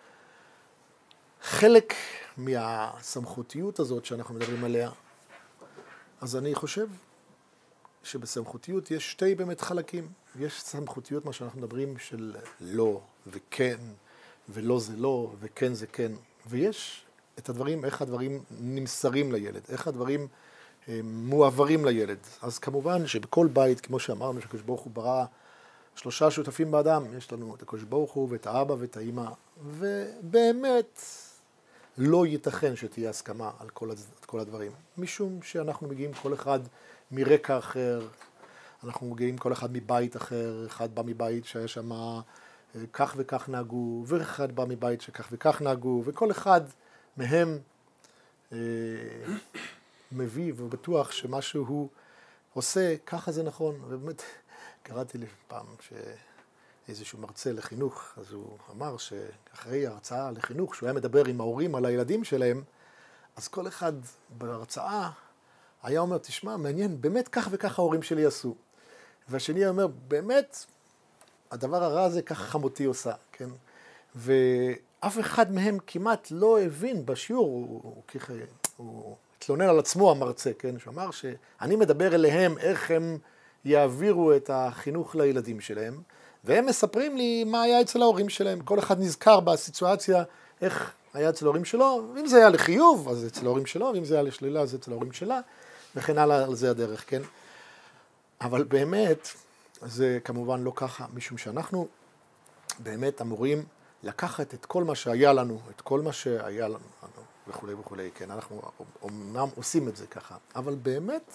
חלק מהסמכותיות הזאת שאנחנו מדברים עליה, אז אני חושב שבסמכותיות יש שתי באמת חלקים. יש סמכותיות, מה שאנחנו מדברים, של לא וכן, ולא זה לא, וכן זה כן. ויש את הדברים, איך הדברים נמסרים לילד, איך הדברים מועברים לילד. אז כמובן שבכל בית, כמו שאמרנו, שהקדוש ברוך הוא ברא שלושה שותפים באדם, יש לנו את הקדוש ברוך הוא ואת האבא ואת האמא, ובאמת לא ייתכן שתהיה הסכמה על כל, כל הדברים, משום שאנחנו מגיעים כל אחד מרקע אחר, אנחנו מגיעים כל אחד מבית אחר, אחד בא מבית שהיה שם כך וכך נהגו, ואחד בא מבית שכך וכך נהגו, וכל אחד מהם אה, מביא ובטוח שמה שהוא עושה, ככה זה נכון. ובאמת קראתי לי פעם שאיזשהו מרצה לחינוך, אז הוא אמר שאחרי ההרצאה לחינוך, שהוא היה מדבר עם ההורים על הילדים שלהם, אז כל אחד בהרצאה היה אומר, תשמע, מעניין, באמת כך וכך ההורים שלי עשו. והשני אומר, באמת, הדבר הרע הזה כך חמותי עושה, כן? ואף אחד מהם כמעט לא הבין בשיעור, הוא, הוא, הוא התלונן על עצמו המרצה, כן? שאמר שאני מדבר אליהם איך הם יעבירו את החינוך לילדים שלהם, והם מספרים לי מה היה אצל ההורים שלהם. כל אחד נזכר בסיטואציה איך היה אצל ההורים שלו, ואם זה היה לחיוב, אז אצל ההורים שלו, ואם זה היה לשלילה, אז אצל ההורים שלה, וכן הלאה, על זה הדרך, כן? אבל באמת, זה כמובן לא ככה, משום שאנחנו באמת אמורים לקחת את כל מה שהיה לנו, את כל מה שהיה לנו, וכו' וכו', כן? אנחנו אומנם עושים את זה ככה, אבל באמת,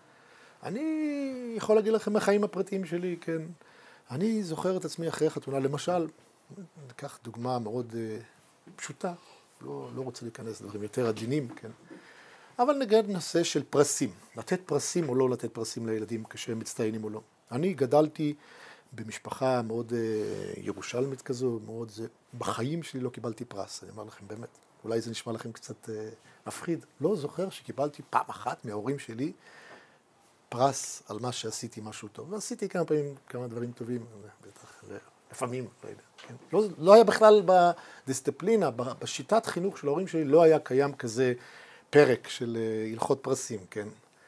אני יכול להגיד לכם החיים הפרטיים שלי, כן? אני זוכר את עצמי אחרי חתונה, למשל, ניקח דוגמה מאוד uh, פשוטה, לא, לא רוצה להיכנס לדברים יותר עדינים, כן? אבל נגד נושא של פרסים, לתת פרסים או לא לתת פרסים לילדים כשהם מצטיינים או לא. אני גדלתי במשפחה מאוד uh, ירושלמית כזו, מאוד זה, בחיים שלי לא קיבלתי פרס, אני אומר לכם באמת, אולי זה נשמע לכם קצת uh, מפחיד, לא זוכר שקיבלתי פעם אחת מההורים שלי, פרס על מה שעשיתי משהו טוב. ועשיתי כמה פעמים, כמה דברים טובים, בטח, לפעמים, לא יודע. כן? לא, לא היה בכלל בדיסציפלינה, בשיטת חינוך של ההורים שלי, לא היה קיים כזה פרק של הלכות פרסים, כן?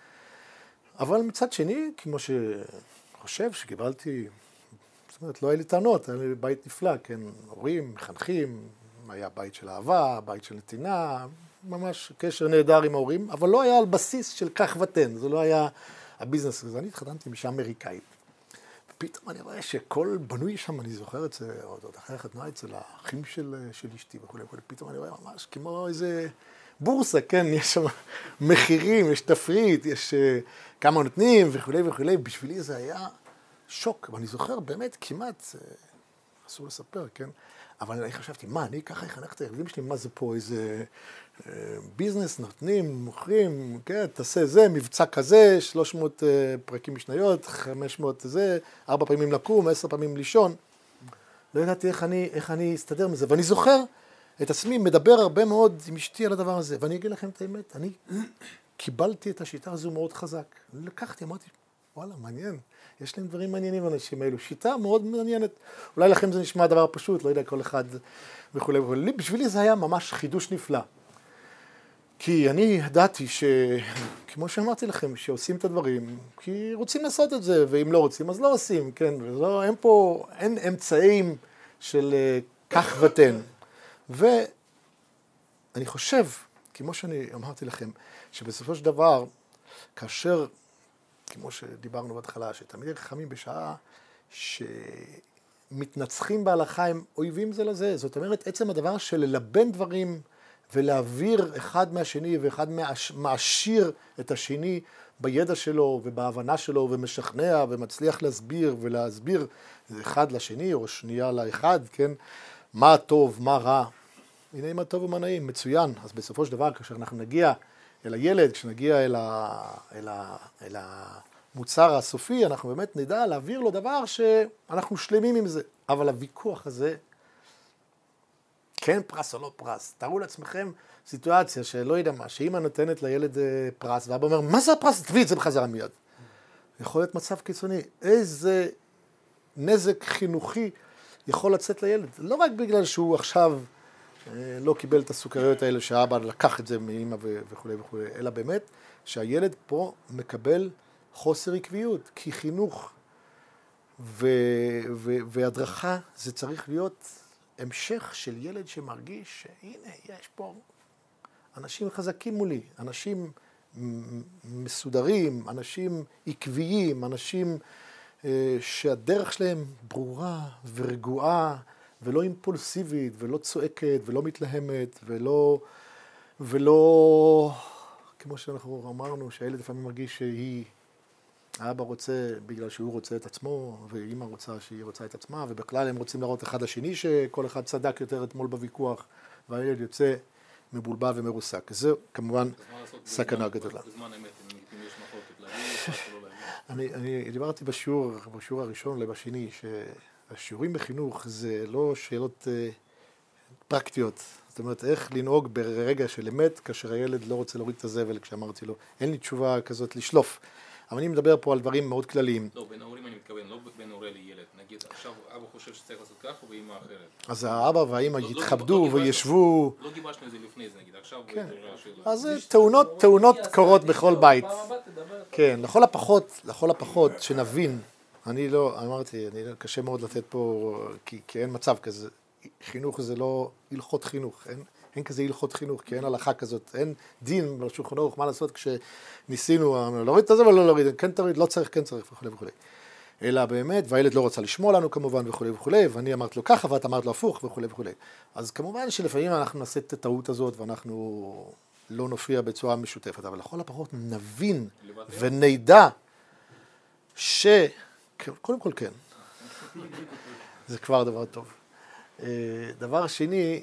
אבל מצד שני, כמו שחושב שקיבלתי, זאת אומרת, לא היה לי טענות, היה לי בית נפלא, כן? הורים, מחנכים, היה בית של אהבה, בית של נתינה, ממש קשר נהדר עם ההורים, אבל לא היה על בסיס של כך ותן, זה לא היה הביזנס הזה. אני התחתנתי משם אמריקאית. ופתאום אני רואה שכל בנוי שם, אני זוכר את זה, עוד אחרי החתונה אצל האחים של, של אשתי וכו' וכו', פתאום אני רואה ממש כמו איזה בורסה, כן, יש שם מחירים, יש תפריט, יש uh, כמה נותנים וכו' וכו', בשבילי זה היה שוק, ואני זוכר באמת כמעט, uh, אסור לספר, כן, אבל אני חשבתי, מה, אני ככה אחנך את הילדים שלי, מה זה פה, איזה uh, ביזנס, נותנים, מוכרים, כן, תעשה זה, מבצע כזה, שלוש מאות uh, פרקים משניות, חמש מאות זה, ארבע פעמים לקום, עשר פעמים לישון. לא ידעתי איך אני, איך אני אסתדר מזה, ואני זוכר את עצמי מדבר הרבה מאוד עם אשתי על הדבר הזה, ואני אגיד לכם את האמת, אני קיבלתי את השיטה הזו מאוד חזק. לקחתי, אמרתי, וואלה, מעניין. יש להם דברים מעניינים אנשים האלו. שיטה מאוד מעניינת. אולי לכם זה נשמע דבר פשוט, לא יודע, כל אחד וכו' וכו'. בשבילי זה היה ממש חידוש נפלא. כי אני ידעתי ש... כמו שאמרתי לכם, שעושים את הדברים, כי רוצים לעשות את זה, ואם לא רוצים, אז לא עושים, כן? ולא, אין פה, אין אמצעים של כך ותן. ואני חושב, כמו שאני אמרתי לכם, שבסופו של דבר, כאשר, כמו שדיברנו בהתחלה, שתלמידי חכמים בשעה שמתנצחים בהלכה הם אויבים זה לזה. זאת אומרת, עצם הדבר של ללבן דברים ולהעביר אחד מהשני ואחד מעשיר את השני בידע שלו ובהבנה שלו ומשכנע ומצליח להסביר ולהסביר אחד לשני או שנייה לאחד, כן? מה טוב, מה רע. הנה מה טוב ומה נעים, מצוין. אז בסופו של דבר, כאשר אנחנו נגיע אל הילד, כשנגיע אל, ה, אל, ה, אל המוצר הסופי, אנחנו באמת נדע להעביר לו דבר שאנחנו שלמים עם זה. אבל הוויכוח הזה, כן פרס או לא פרס, תארו לעצמכם סיטואציה שלא יודע מה, שאמא נותנת לילד פרס, ואבא אומר, מה זה הפרס? תביא את זה בחזרה מיד. יכול להיות מצב קיצוני. איזה נזק חינוכי יכול לצאת לילד. לא רק בגלל שהוא עכשיו לא קיבל את הסוכריות האלה שהאבא לקח את זה מאמא וכו' וכו', אלא באמת שהילד פה מקבל חוסר עקביות, כי חינוך ו- ו- והדרכה זה צריך להיות המשך של ילד שמרגיש שהנה יש פה אנשים חזקים מולי, אנשים מסודרים, אנשים עקביים, אנשים שהדרך שלהם ברורה ורגועה, ולא אימפולסיבית, ולא צועקת, ולא מתלהמת, ולא, ולא, כמו שאנחנו אמרנו, שהילד לפעמים מרגיש שהיא, האבא רוצה בגלל שהוא רוצה את עצמו, ואמא רוצה שהיא רוצה את עצמה, ובכלל הם רוצים להראות אחד השני שכל אחד צדק יותר אתמול בוויכוח, והילד יוצא מבולבל ומרוסק. זה כמובן סכנה גדולה. בזמן אמת, אם יש מחלוקת להגיד, או לא אני, להגיד. אני דיברתי בשיעור, בשיעור הראשון לבשני, שהשיעורים בחינוך זה לא שאלות אה, פרקטיות. זאת אומרת, איך לנהוג ברגע של אמת, כאשר הילד לא רוצה להוריד את הזבל, כשאמרתי לו, אין לי תשובה כזאת לשלוף. אבל אני מדבר פה על דברים מאוד כלליים. לא, בין ההורים אני מתכוון, לא בין הורה לילד. נגיד, עכשיו אבא חושב שצריך לעשות כך ואמא אחרת. אז האבא והאמא לא- לא- יתכבדו לא גיבשנו- וישבו. לא גיבשנו את זה לפני זה, נגיד, עכשיו... כן. התעוררה השאלה. אז תאונות, תאונות קורות בכל בית. כן, לכל הפחות, לכל הפחות, שנבין, אני לא, אמרתי, אני, קשה מאוד לתת פה, כי, כי אין מצב כזה, חינוך זה לא הלכות חינוך, אין, אין כזה הלכות חינוך, כי אין הלכה כזאת, אין דין בשולחן ערוך, מה לעשות כשניסינו להוריד את זה ולא להוריד, כן תוריד, לא צריך, כן צריך וכו' וכו'. אלא באמת, והילד לא רצה לשמוע לנו כמובן וכו' וכו', ואני אמרת לו ככה ואת אמרת לו הפוך וכו' וכו'. אז כמובן שלפעמים אנחנו נעשה את הטעות הזאת ואנחנו לא נופיע בצורה משותפת, אבל לכל הפחות נבין ונדע ש... קודם כל כן, זה כבר דבר טוב. דבר שני,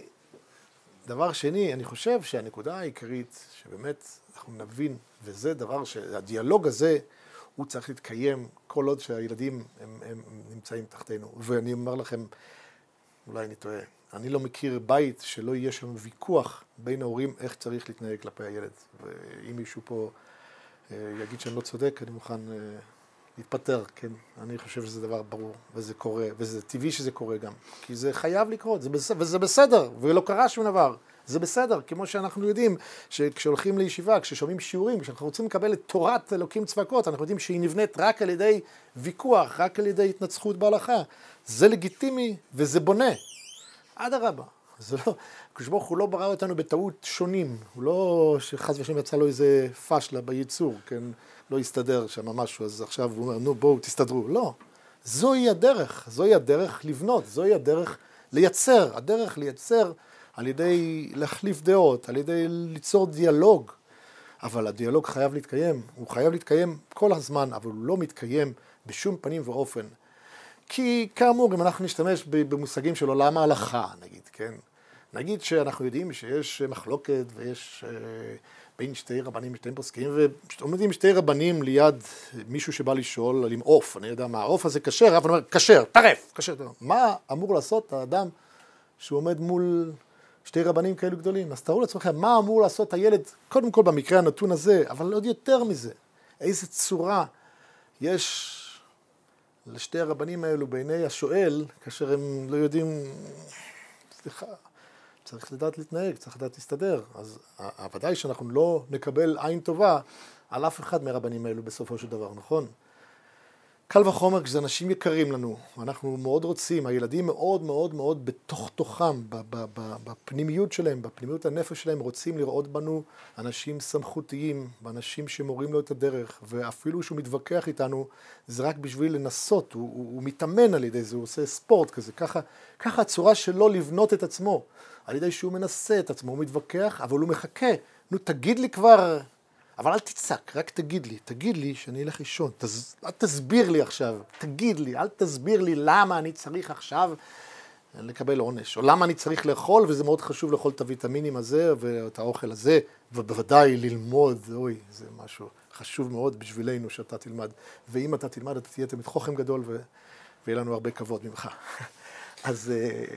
דבר שני, אני חושב שהנקודה העיקרית שבאמת אנחנו נבין, וזה דבר שהדיאלוג הזה הוא צריך להתקיים כל עוד שהילדים הם, הם נמצאים תחתינו. ואני אומר לכם, אולי אני טועה, אני לא מכיר בית שלא יהיה שם ויכוח בין ההורים איך צריך להתנהג כלפי הילד. ואם מישהו פה יגיד שאני לא צודק, אני מוכן להתפטר, כן? אני חושב שזה דבר ברור, וזה קורה, וזה טבעי שזה קורה גם. כי זה חייב לקרות, זה בסדר, וזה בסדר, ולא קרה שום דבר. זה בסדר, כמו שאנחנו יודעים, שכשהולכים לישיבה, כששומעים שיעורים, כשאנחנו רוצים לקבל את תורת אלוקים צבקות, אנחנו יודעים שהיא נבנית רק על ידי ויכוח, רק על ידי התנצחות בהלכה. זה לגיטימי וזה בונה. עד הרבה. זה לא, כשברוך הוא לא ברא אותנו בטעות שונים, הוא לא שחס ושם יצא לו איזה פשלה בייצור, כן, לא יסתדר שם משהו, אז עכשיו הוא אומר, נו בואו תסתדרו. לא, זוהי הדרך, זוהי הדרך לבנות, זוהי הדרך לייצר, הדרך לייצר על ידי להחליף דעות, על ידי ליצור דיאלוג, אבל הדיאלוג חייב להתקיים, הוא חייב להתקיים כל הזמן, אבל הוא לא מתקיים בשום פנים ואופן. כי כאמור, אם אנחנו נשתמש במושגים של עולם ההלכה, נגיד, כן? נגיד שאנחנו יודעים שיש מחלוקת ויש בין שתי רבנים, שתי פוסקים, ועומדים שתי רבנים ליד מישהו שבא לשאול על עם עוף, אני יודע מה, העוף הזה כשר, אבל הוא אומר, כשר, טרף, כשר. מה אמור לעשות האדם שהוא עומד מול שתי רבנים כאלו גדולים? אז תראו לעצמכם, מה אמור לעשות הילד, קודם כל במקרה הנתון הזה, אבל עוד יותר מזה, איזה צורה יש לשתי הרבנים האלו בעיני השואל, כאשר הם לא יודעים, סליחה, צריך לדעת להתנהג, צריך לדעת להסתדר. אז הוודאי שאנחנו לא נקבל עין טובה על אף אחד מהרבנים האלו בסופו של דבר, נכון? קל וחומר כשזה אנשים יקרים לנו, אנחנו מאוד רוצים, הילדים מאוד מאוד מאוד בתוך תוכם, בפנימיות שלהם, בפנימיות הנפש שלהם, רוצים לראות בנו אנשים סמכותיים, אנשים שמורים לו את הדרך, ואפילו שהוא מתווכח איתנו, זה רק בשביל לנסות, הוא, הוא, הוא מתאמן על ידי זה, הוא עושה ספורט כזה, ככה, ככה הצורה שלו לבנות את עצמו, על ידי שהוא מנסה את עצמו, הוא מתווכח, אבל הוא מחכה, נו תגיד לי כבר, אבל אל תצעק, רק תגיד לי, תגיד לי שאני אלך לישון, תז... אל תסביר לי עכשיו, תגיד לי, אל תסביר לי למה אני צריך עכשיו לקבל עונש, או למה אני צריך לאכול, וזה מאוד חשוב לאכול את הוויטמינים הזה, ואת האוכל הזה, ובוודאי ללמוד, אוי, זה משהו חשוב מאוד בשבילנו שאתה תלמד, ואם אתה תלמד, אתה תהיה תמיד חוכם גדול, ו... ויהיה לנו הרבה כבוד ממך. אז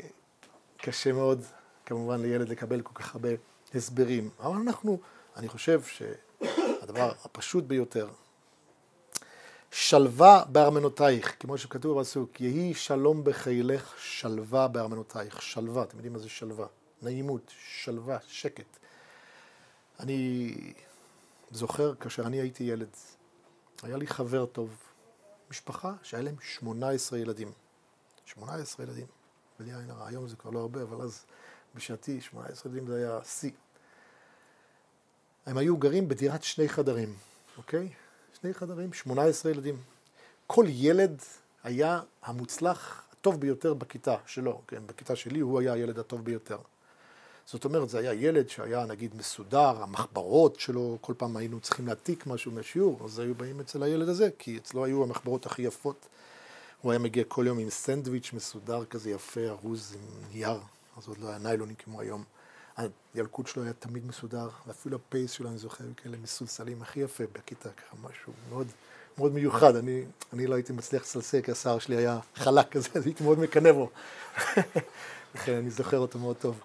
קשה מאוד, כמובן, לילד לקבל כל כך הרבה הסברים, אבל אנחנו, אני חושב ש... הדבר הפשוט ביותר, שלווה בארמנותייך, כמו שכתוב בפסוק, יהי שלום בחילך, שלווה בארמנותייך, שלווה, אתם יודעים מה זה שלווה? נעימות, שלווה, שקט. אני זוכר כאשר אני הייתי ילד, היה לי חבר טוב, משפחה שהיה להם שמונה עשרה ילדים, שמונה עשרה ילדים, בלי עין הרע, היום זה כבר לא הרבה, אבל אז בשעתי שמונה עשרה ילדים זה היה שיא. הם היו גרים בדירת שני חדרים, אוקיי? שני חדרים, שמונה עשרה ילדים. כל ילד היה המוצלח הטוב ביותר בכיתה שלו, כן? בכיתה שלי הוא היה הילד הטוב ביותר. זאת אומרת, זה היה ילד שהיה נגיד מסודר, המחברות שלו, כל פעם היינו צריכים להעתיק משהו מהשיעור, אז היו באים אצל הילד הזה, כי אצלו היו המחברות הכי יפות. הוא היה מגיע כל יום עם סנדוויץ' מסודר כזה יפה, ארוז עם נייר, אז עוד לא היה ניילוני כמו היום. הילקוט שלו היה תמיד מסודר, ואפילו הפייס שלו, אני זוכר, כאלה מסולסלים הכי יפה בכיתה, ככה משהו מאוד, מאוד מיוחד. אני, אני לא הייתי מצליח לסלסל, כי השיער שלי היה חלק כזה, אז הייתי מאוד מקנא בו. לכן אני זוכר אותו מאוד טוב.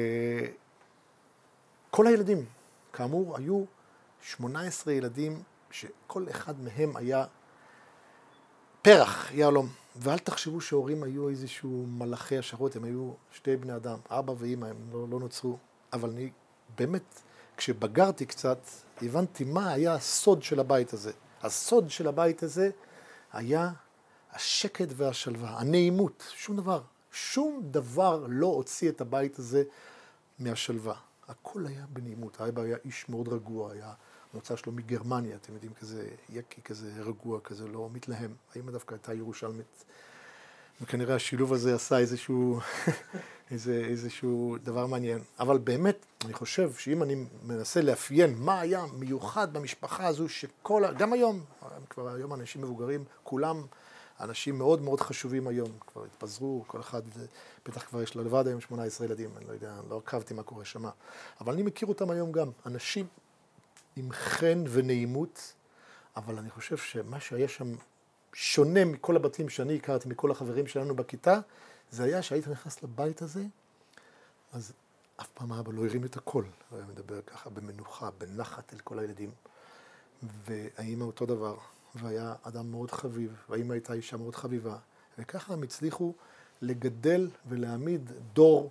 וכל הילדים, כאמור, היו שמונה עשרה ילדים שכל אחד מהם היה פרח, יהלום. ואל תחשבו שההורים היו איזשהו מלאכי השרות, הם היו שתי בני אדם, אבא ואמא, הם לא, לא נוצרו. אבל אני באמת, כשבגרתי קצת, הבנתי מה היה הסוד של הבית הזה. הסוד של הבית הזה היה השקט והשלווה, הנעימות, שום דבר. שום דבר לא הוציא את הבית הזה מהשלווה. הכל היה בנעימות. האבא היה איש מאוד רגוע, היה המוצא שלו מגרמניה, אתם יודעים, כזה יקי, כזה רגוע, כזה לא מתלהם. האמא דווקא הייתה ירושלמית. וכנראה השילוב הזה עשה איזשהו, איזה, איזשהו דבר מעניין. אבל באמת, אני חושב שאם אני מנסה לאפיין מה היה מיוחד במשפחה הזו, שכל, גם היום, כבר היום אנשים מבוגרים, כולם אנשים מאוד מאוד חשובים היום, כבר התפזרו, כל אחד, בטח כבר יש לו לבד היום שמונה עשרה ילדים, אני לא יודע, לא עקבתי מה קורה שמה. אבל אני מכיר אותם היום גם, אנשים עם חן ונעימות, אבל אני חושב שמה שהיה שם שונה מכל הבתים שאני הכרתי, מכל החברים שלנו בכיתה, זה היה שהיית נכנס לבית הזה, אז אף פעם האבא לא הרים את הכל, הוא היה מדבר ככה במנוחה, בנחת אל כל הילדים, והאמא אותו דבר. והיה אדם מאוד חביב, והאמא הייתה אישה מאוד חביבה, וככה הם הצליחו לגדל ולהעמיד דור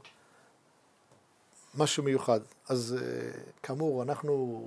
משהו מיוחד. אז כאמור, אנחנו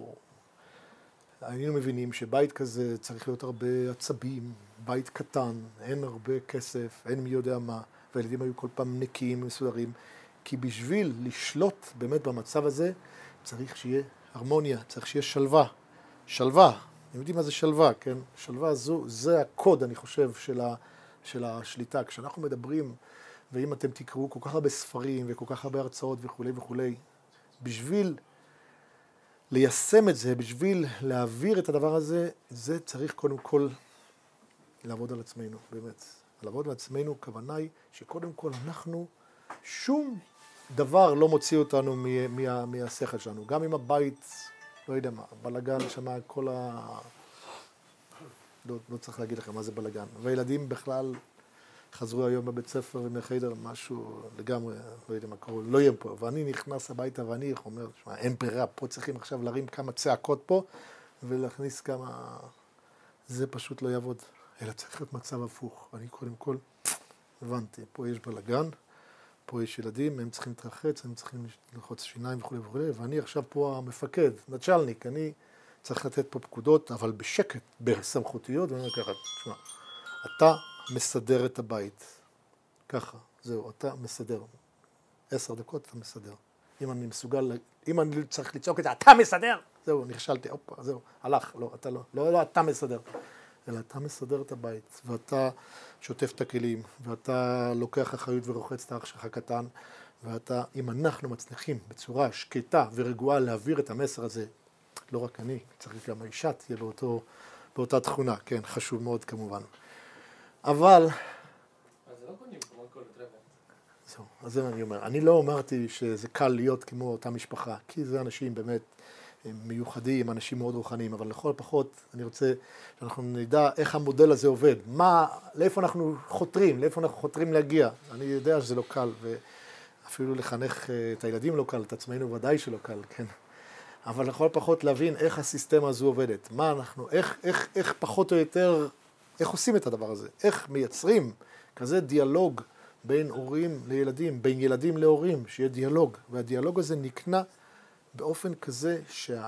היינו מבינים שבית כזה צריך להיות הרבה עצבים, בית קטן, אין הרבה כסף, אין מי יודע מה, והילדים היו כל פעם נקיים ומסודרים, כי בשביל לשלוט באמת במצב הזה, צריך שיהיה הרמוניה, צריך שיהיה שלווה. שלווה. אתם יודעים מה זה שלווה, כן? שלווה זו, זה הקוד, אני חושב, של, ה, של השליטה. כשאנחנו מדברים, ואם אתם תקראו כל כך הרבה ספרים וכל כך הרבה הרצאות וכו' וכו', בשביל ליישם את זה, בשביל להעביר את הדבר הזה, זה צריך קודם כל לעבוד על עצמנו, באמת. לעבוד על עצמנו, הכוונה היא שקודם כל אנחנו, שום דבר לא מוציא אותנו מה, מה, מהשכל שלנו. גם אם הבית... לא יודע מה, בלגן שמה כל ה... לא, לא צריך להגיד לכם מה זה בלגן. והילדים בכלל חזרו היום בבית ספר ומחיידר משהו לגמרי, לא יודע מה קראו, לא יהיה פה. ואני נכנס הביתה ואני אומר, שמה, אין ברירה, פה צריכים עכשיו להרים כמה צעקות פה ולהכניס כמה... זה פשוט לא יעבוד. אלא צריך להיות מצב הפוך. ואני קודם כל הבנתי, פה יש בלגן, פה יש ילדים, הם צריכים להתרחץ, הם צריכים ללחוץ שיניים וכו' וכו', ואני עכשיו פה המפקד, נצ'לניק, אני צריך לתת פה פקודות, אבל בשקט, בסמכותיות, ואני אומר ככה, תשמע, אתה מסדר את הבית, ככה, זהו, אתה מסדר, עשר דקות אתה מסדר. אם אני מסוגל, אם אני צריך לצעוק את זה, אתה מסדר, זהו, נכשלתי, אופה, זהו, הלך, לא, אתה לא, לא, לא, אתה מסדר. אלא אתה מסדר את הבית, ואתה שוטף את הכלים, ואתה לוקח אחריות ורוחץ את האח שלך קטן, ואתה, אם אנחנו מצליחים בצורה שקטה ורגועה להעביר את המסר הזה, לא רק אני, צריך גם האישה תהיה באותו, באותה תכונה, כן, חשוב מאוד כמובן. אבל... אז זה לא קונים כמו כל טרבט. זהו, אז זה אני אומר. אני לא אמרתי שזה קל להיות כמו אותה משפחה, כי זה אנשים באמת מיוחדים, אנשים מאוד רוחניים, אבל לכל הפחות אני רוצה שאנחנו נדע איך המודל הזה עובד, מה, לאיפה אנחנו חותרים, לאיפה אנחנו חותרים להגיע. אני יודע שזה לא קל, ואפילו לחנך את הילדים לא קל, את עצמנו ודאי שלא קל, כן. אבל לכל הפחות להבין איך הסיסטמה הזו עובדת, מה אנחנו, איך, איך, איך פחות או יותר, איך עושים את הדבר הזה, איך מייצרים כזה דיאלוג בין הורים לילדים, בין ילדים להורים, שיהיה דיאלוג, והדיאלוג הזה נקנה באופן כזה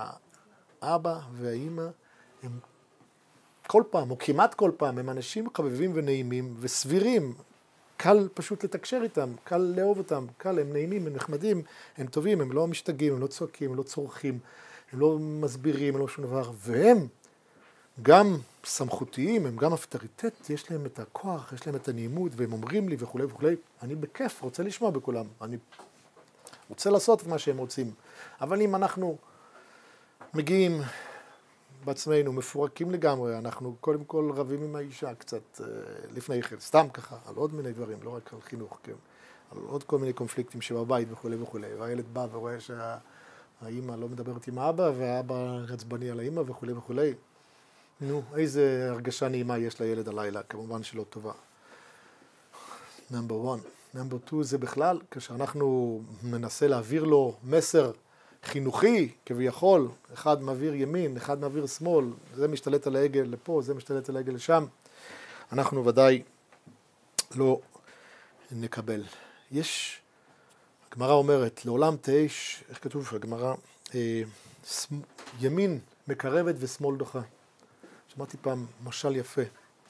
שהאבא והאימא הם כל פעם, או כמעט כל פעם, הם אנשים חביבים ונעימים וסבירים. קל פשוט לתקשר איתם, קל לאהוב אותם, קל, הם נעימים, הם נחמדים, הם טובים, הם לא משתגעים, הם לא צועקים, הם לא צורכים, הם לא מסבירים, הם לא שום דבר. והם גם סמכותיים, הם גם אוטוריטט, יש להם את הכוח, יש להם את הנעימות, והם אומרים לי וכו' וכו'. אני בכיף רוצה לשמוע בכולם, אני רוצה לעשות את מה שהם רוצים. אבל אם אנחנו מגיעים בעצמנו, מפורקים לגמרי, אנחנו קודם כל רבים עם האישה קצת לפני כן, סתם ככה, על עוד מיני דברים, לא רק על חינוך, כן, על עוד כל מיני קונפליקטים שבבית וכו' וכו'. והילד בא ורואה שהאימא לא מדברת עם האבא, והאבא רצבני על האימא וכו' וכו'. נו, איזה הרגשה נעימה יש לילד הלילה, כמובן שלא טובה. נאמבר one. נאמבר two זה בכלל, כשאנחנו מנסה להעביר לו מסר חינוכי, כביכול, אחד מעביר ימין, אחד מעביר שמאל, זה משתלט על העגל לפה, זה משתלט על העגל לשם, אנחנו ודאי לא נקבל. יש, הגמרא אומרת, לעולם תאש, איך כתוב הגמרא, אה, ימין מקרבת ושמאל דוחה. שמעתי פעם משל יפה.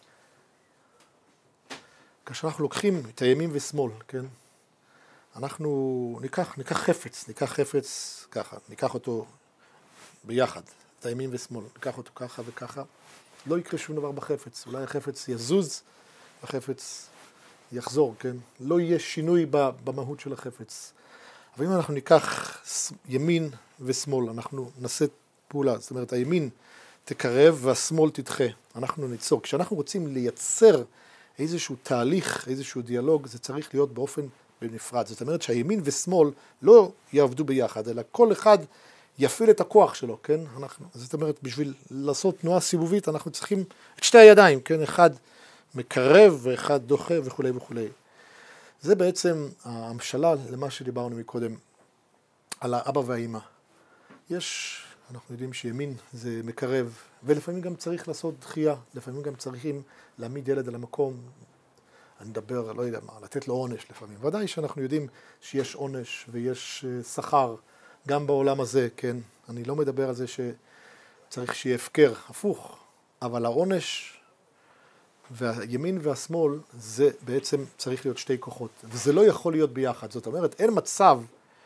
כאשר אנחנו לוקחים את הימין ושמאל, כן? אנחנו ניקח, ניקח חפץ, ניקח חפץ ככה, ניקח אותו ביחד, את הימין ושמאל, ניקח אותו ככה וככה, לא יקרה שום דבר בחפץ, אולי החפץ יזוז, החפץ יחזור, כן? לא יהיה שינוי במהות של החפץ. אבל אם אנחנו ניקח ימין ושמאל, אנחנו נעשה פעולה, זאת אומרת, הימין תקרב והשמאל תדחה, אנחנו ניצור. כשאנחנו רוצים לייצר איזשהו תהליך, איזשהו דיאלוג, זה צריך להיות באופן בנפרד. זאת אומרת שהימין ושמאל לא יעבדו ביחד, אלא כל אחד יפעיל את הכוח שלו, כן? אנחנו, זאת אומרת, בשביל לעשות תנועה סיבובית, אנחנו צריכים את שתי הידיים, כן? אחד מקרב ואחד דוחה וכו' וכו'. זה בעצם המשלה למה שדיברנו מקודם, על האבא והאמא. יש, אנחנו יודעים שימין זה מקרב, ולפעמים גם צריך לעשות דחייה, לפעמים גם צריכים להעמיד ילד על המקום, אני מדבר, לא יודע מה, לתת לו עונש לפעמים. ודאי שאנחנו יודעים שיש עונש ויש שכר גם בעולם הזה, כן? אני לא מדבר על זה שצריך שיהיה הפקר, הפוך, אבל העונש והימין והשמאל זה בעצם צריך להיות שתי כוחות, וזה לא יכול להיות ביחד. זאת אומרת, אין מצב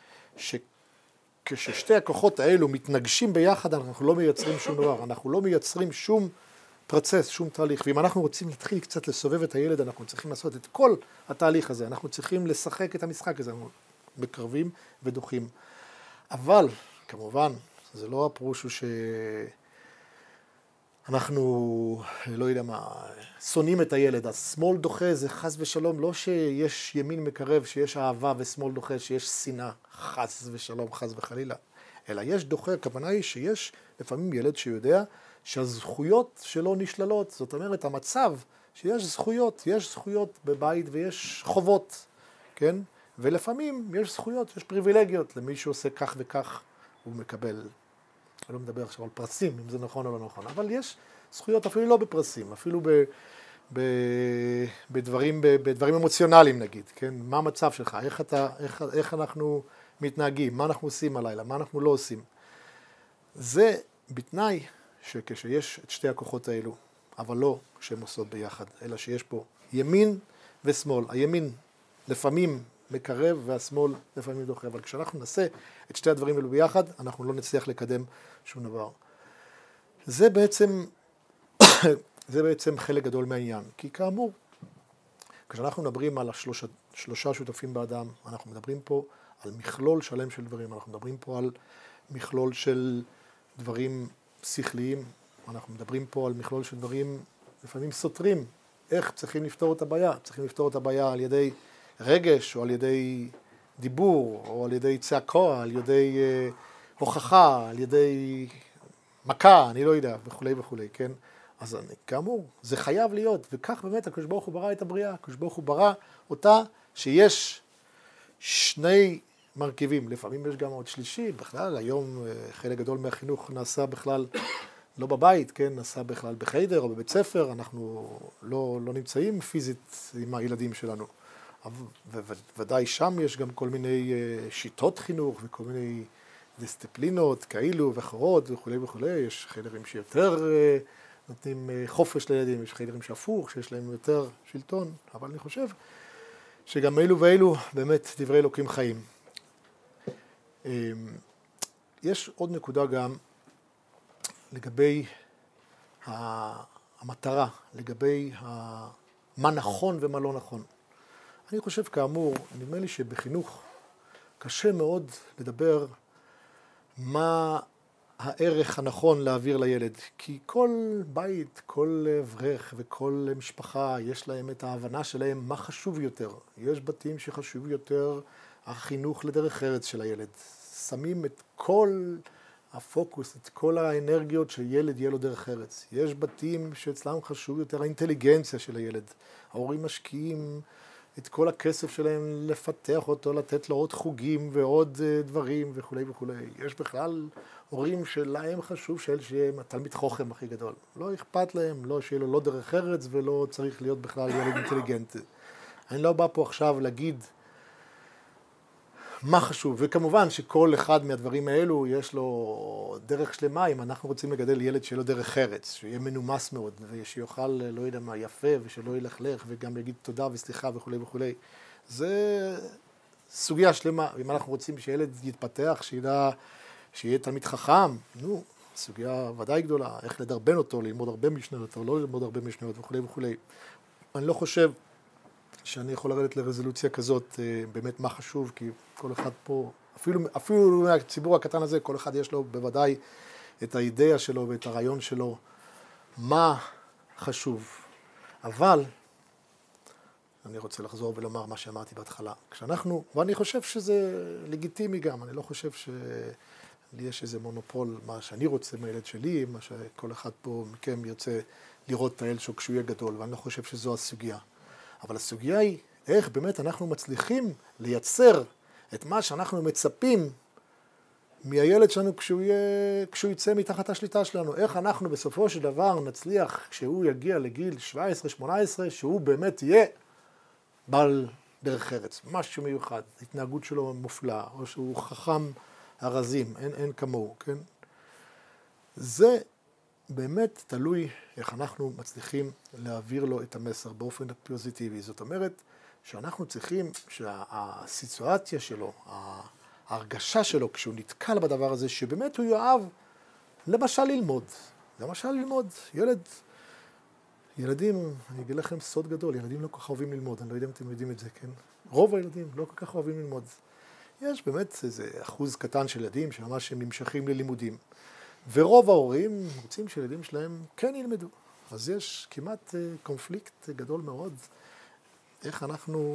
שכששתי הכוחות האלו מתנגשים ביחד, אנחנו לא מייצרים שום דבר, אנחנו לא מייצרים שום פרצס, שום תהליך. ואם אנחנו רוצים להתחיל קצת לסובב את הילד, אנחנו צריכים לעשות את כל התהליך הזה, אנחנו צריכים לשחק את המשחק הזה, אנחנו מקרבים ודוחים. אבל, כמובן, זה לא הפירוש הוא שאנחנו, לא יודע מה, שונאים את הילד. השמאל דוחה זה חס ושלום, לא שיש ימין מקרב, שיש אהבה ושמאל דוחה, שיש שנאה, חס ושלום, חס וחלילה. אלא יש דוחה, הכוונה היא שיש לפעמים ילד שיודע שהזכויות שלו נשללות. זאת אומרת, המצב שיש זכויות, יש זכויות בבית ויש חובות, כן? ולפעמים יש זכויות, יש פריבילגיות. למי שעושה כך וכך, הוא מקבל, אני לא מדבר עכשיו על פרסים, אם זה נכון או לא נכון, אבל יש זכויות אפילו לא בפרסים, אפילו ב, ב, בדברים, ב, בדברים אמוציונליים נגיד, כן? מה המצב שלך? איך אתה, איך, איך אנחנו מתנהגים? מה אנחנו עושים הלילה? מה אנחנו לא עושים? זה בתנאי שכשיש את שתי הכוחות האלו, אבל לא כשהם עושות ביחד, אלא שיש פה ימין ושמאל. הימין לפעמים מקרב והשמאל לפעמים דוחה, אבל כשאנחנו נעשה את שתי הדברים האלו ביחד, אנחנו לא נצליח לקדם שום דבר. זה בעצם, זה בעצם חלק גדול מהעניין, כי כאמור, כשאנחנו מדברים על השלושה, שלושה שותפים באדם, אנחנו מדברים פה על מכלול שלם של דברים, אנחנו מדברים פה על מכלול של דברים שכליים, אנחנו מדברים פה על מכלול של דברים לפעמים סותרים. איך צריכים לפתור את הבעיה? צריכים לפתור את הבעיה על ידי רגש, או על ידי דיבור, או על ידי צעקה, על ידי uh, הוכחה, על ידי מכה, אני לא יודע, וכו' וכו', כן? אז אני, כאמור, זה חייב להיות, וכך באמת הקדוש ברוך הוא ברא את הבריאה, הקדוש ברוך הוא ברא אותה שיש שני מרכיבים, לפעמים יש גם עוד שלישי, בכלל היום חלק גדול מהחינוך נעשה בכלל לא בבית, כן? נעשה בכלל בחיידר או בבית ספר, אנחנו לא, לא נמצאים פיזית עם הילדים שלנו. וודאי שם יש גם כל מיני שיטות חינוך וכל מיני דיסציפלינות כאלו ואחרות וכו' וכו'. יש חיידרים שיותר נותנים חופש לילדים, יש חיידרים שהפוך, שיש להם יותר שלטון, אבל אני חושב שגם אלו ואלו באמת דברי אלוקים חיים. יש עוד נקודה גם לגבי המטרה, לגבי מה נכון ומה לא נכון. אני חושב כאמור, נדמה לי שבחינוך קשה מאוד לדבר מה הערך הנכון להעביר לילד. כי כל בית, כל אברך וכל משפחה יש להם את ההבנה שלהם מה חשוב יותר. יש בתים שחשוב יותר החינוך לדרך ארץ של הילד. שמים את כל הפוקוס, את כל האנרגיות שילד יהיה לו דרך ארץ. יש בתים שאצלם חשוב יותר האינטליגנציה של הילד. ההורים משקיעים את כל הכסף שלהם לפתח אותו, לתת לו עוד חוגים ועוד דברים וכולי וכולי. יש בכלל הורים שלהם חשוב שיהיה התלמיד חוכם הכי גדול. לא אכפת להם, לא שיהיה לו לא דרך ארץ ולא צריך להיות בכלל ילד אינטליגנט. אני לא בא פה עכשיו להגיד מה חשוב, וכמובן שכל אחד מהדברים האלו יש לו דרך שלמה, אם אנחנו רוצים לגדל ילד שיהיה לו דרך ארץ, שיהיה מנומס מאוד, ושיוכל, לא יודע מה, יפה, ושלא ילכלך, וגם יגיד תודה וסליחה וכו' וכו'. זה סוגיה שלמה, אם אנחנו רוצים שילד יתפתח, שידע, שיהיה תלמיד חכם, נו, סוגיה ודאי גדולה, איך לדרבן אותו, ללמוד הרבה משניות, או לא ללמוד הרבה משניות וכו' וכו'. אני לא חושב שאני יכול לרדת לרזולוציה כזאת, באמת מה חשוב, כי כל אחד פה, אפילו, אפילו מהציבור הקטן הזה, כל אחד יש לו בוודאי את האידאה שלו ואת הרעיון שלו, מה חשוב. אבל, אני רוצה לחזור ולומר מה שאמרתי בהתחלה, כשאנחנו, ואני חושב שזה לגיטימי גם, אני לא חושב שלי יש איזה מונופול, מה שאני רוצה מהילד שלי, מה שכל אחד פה מכם ירצה לראות את הילד שלו כשהוא יהיה גדול, ואני לא חושב שזו הסוגיה. אבל הסוגיה היא איך באמת אנחנו מצליחים לייצר את מה שאנחנו מצפים מהילד שלנו כשהוא, יהיה, כשהוא יצא מתחת השליטה שלנו. איך אנחנו בסופו של דבר נצליח כשהוא יגיע לגיל שבע עשרה שמונה עשרה שהוא באמת יהיה בעל דרך ארץ, משהו מיוחד, התנהגות שלו מופלאה, או שהוא חכם הרזים, אין, אין כמוהו, כן? זה באמת תלוי איך אנחנו מצליחים להעביר לו את המסר באופן פוזיטיבי. זאת אומרת שאנחנו צריכים שהסיטואציה שלו, ההרגשה שלו כשהוא נתקל בדבר הזה, שבאמת הוא יאהב למשל ללמוד. למשל ללמוד. ילד, ילדים, אני אגיד לכם סוד גדול, ילדים לא כל כך אוהבים ללמוד, אני לא יודע אם אתם יודעים את זה, כן? רוב הילדים לא כל כך אוהבים ללמוד. יש באמת איזה אחוז קטן של ילדים שממש הם נמשכים ללימודים. ורוב ההורים רוצים שילדים שלהם כן ילמדו. אז יש כמעט קונפליקט גדול מאוד. איך אנחנו...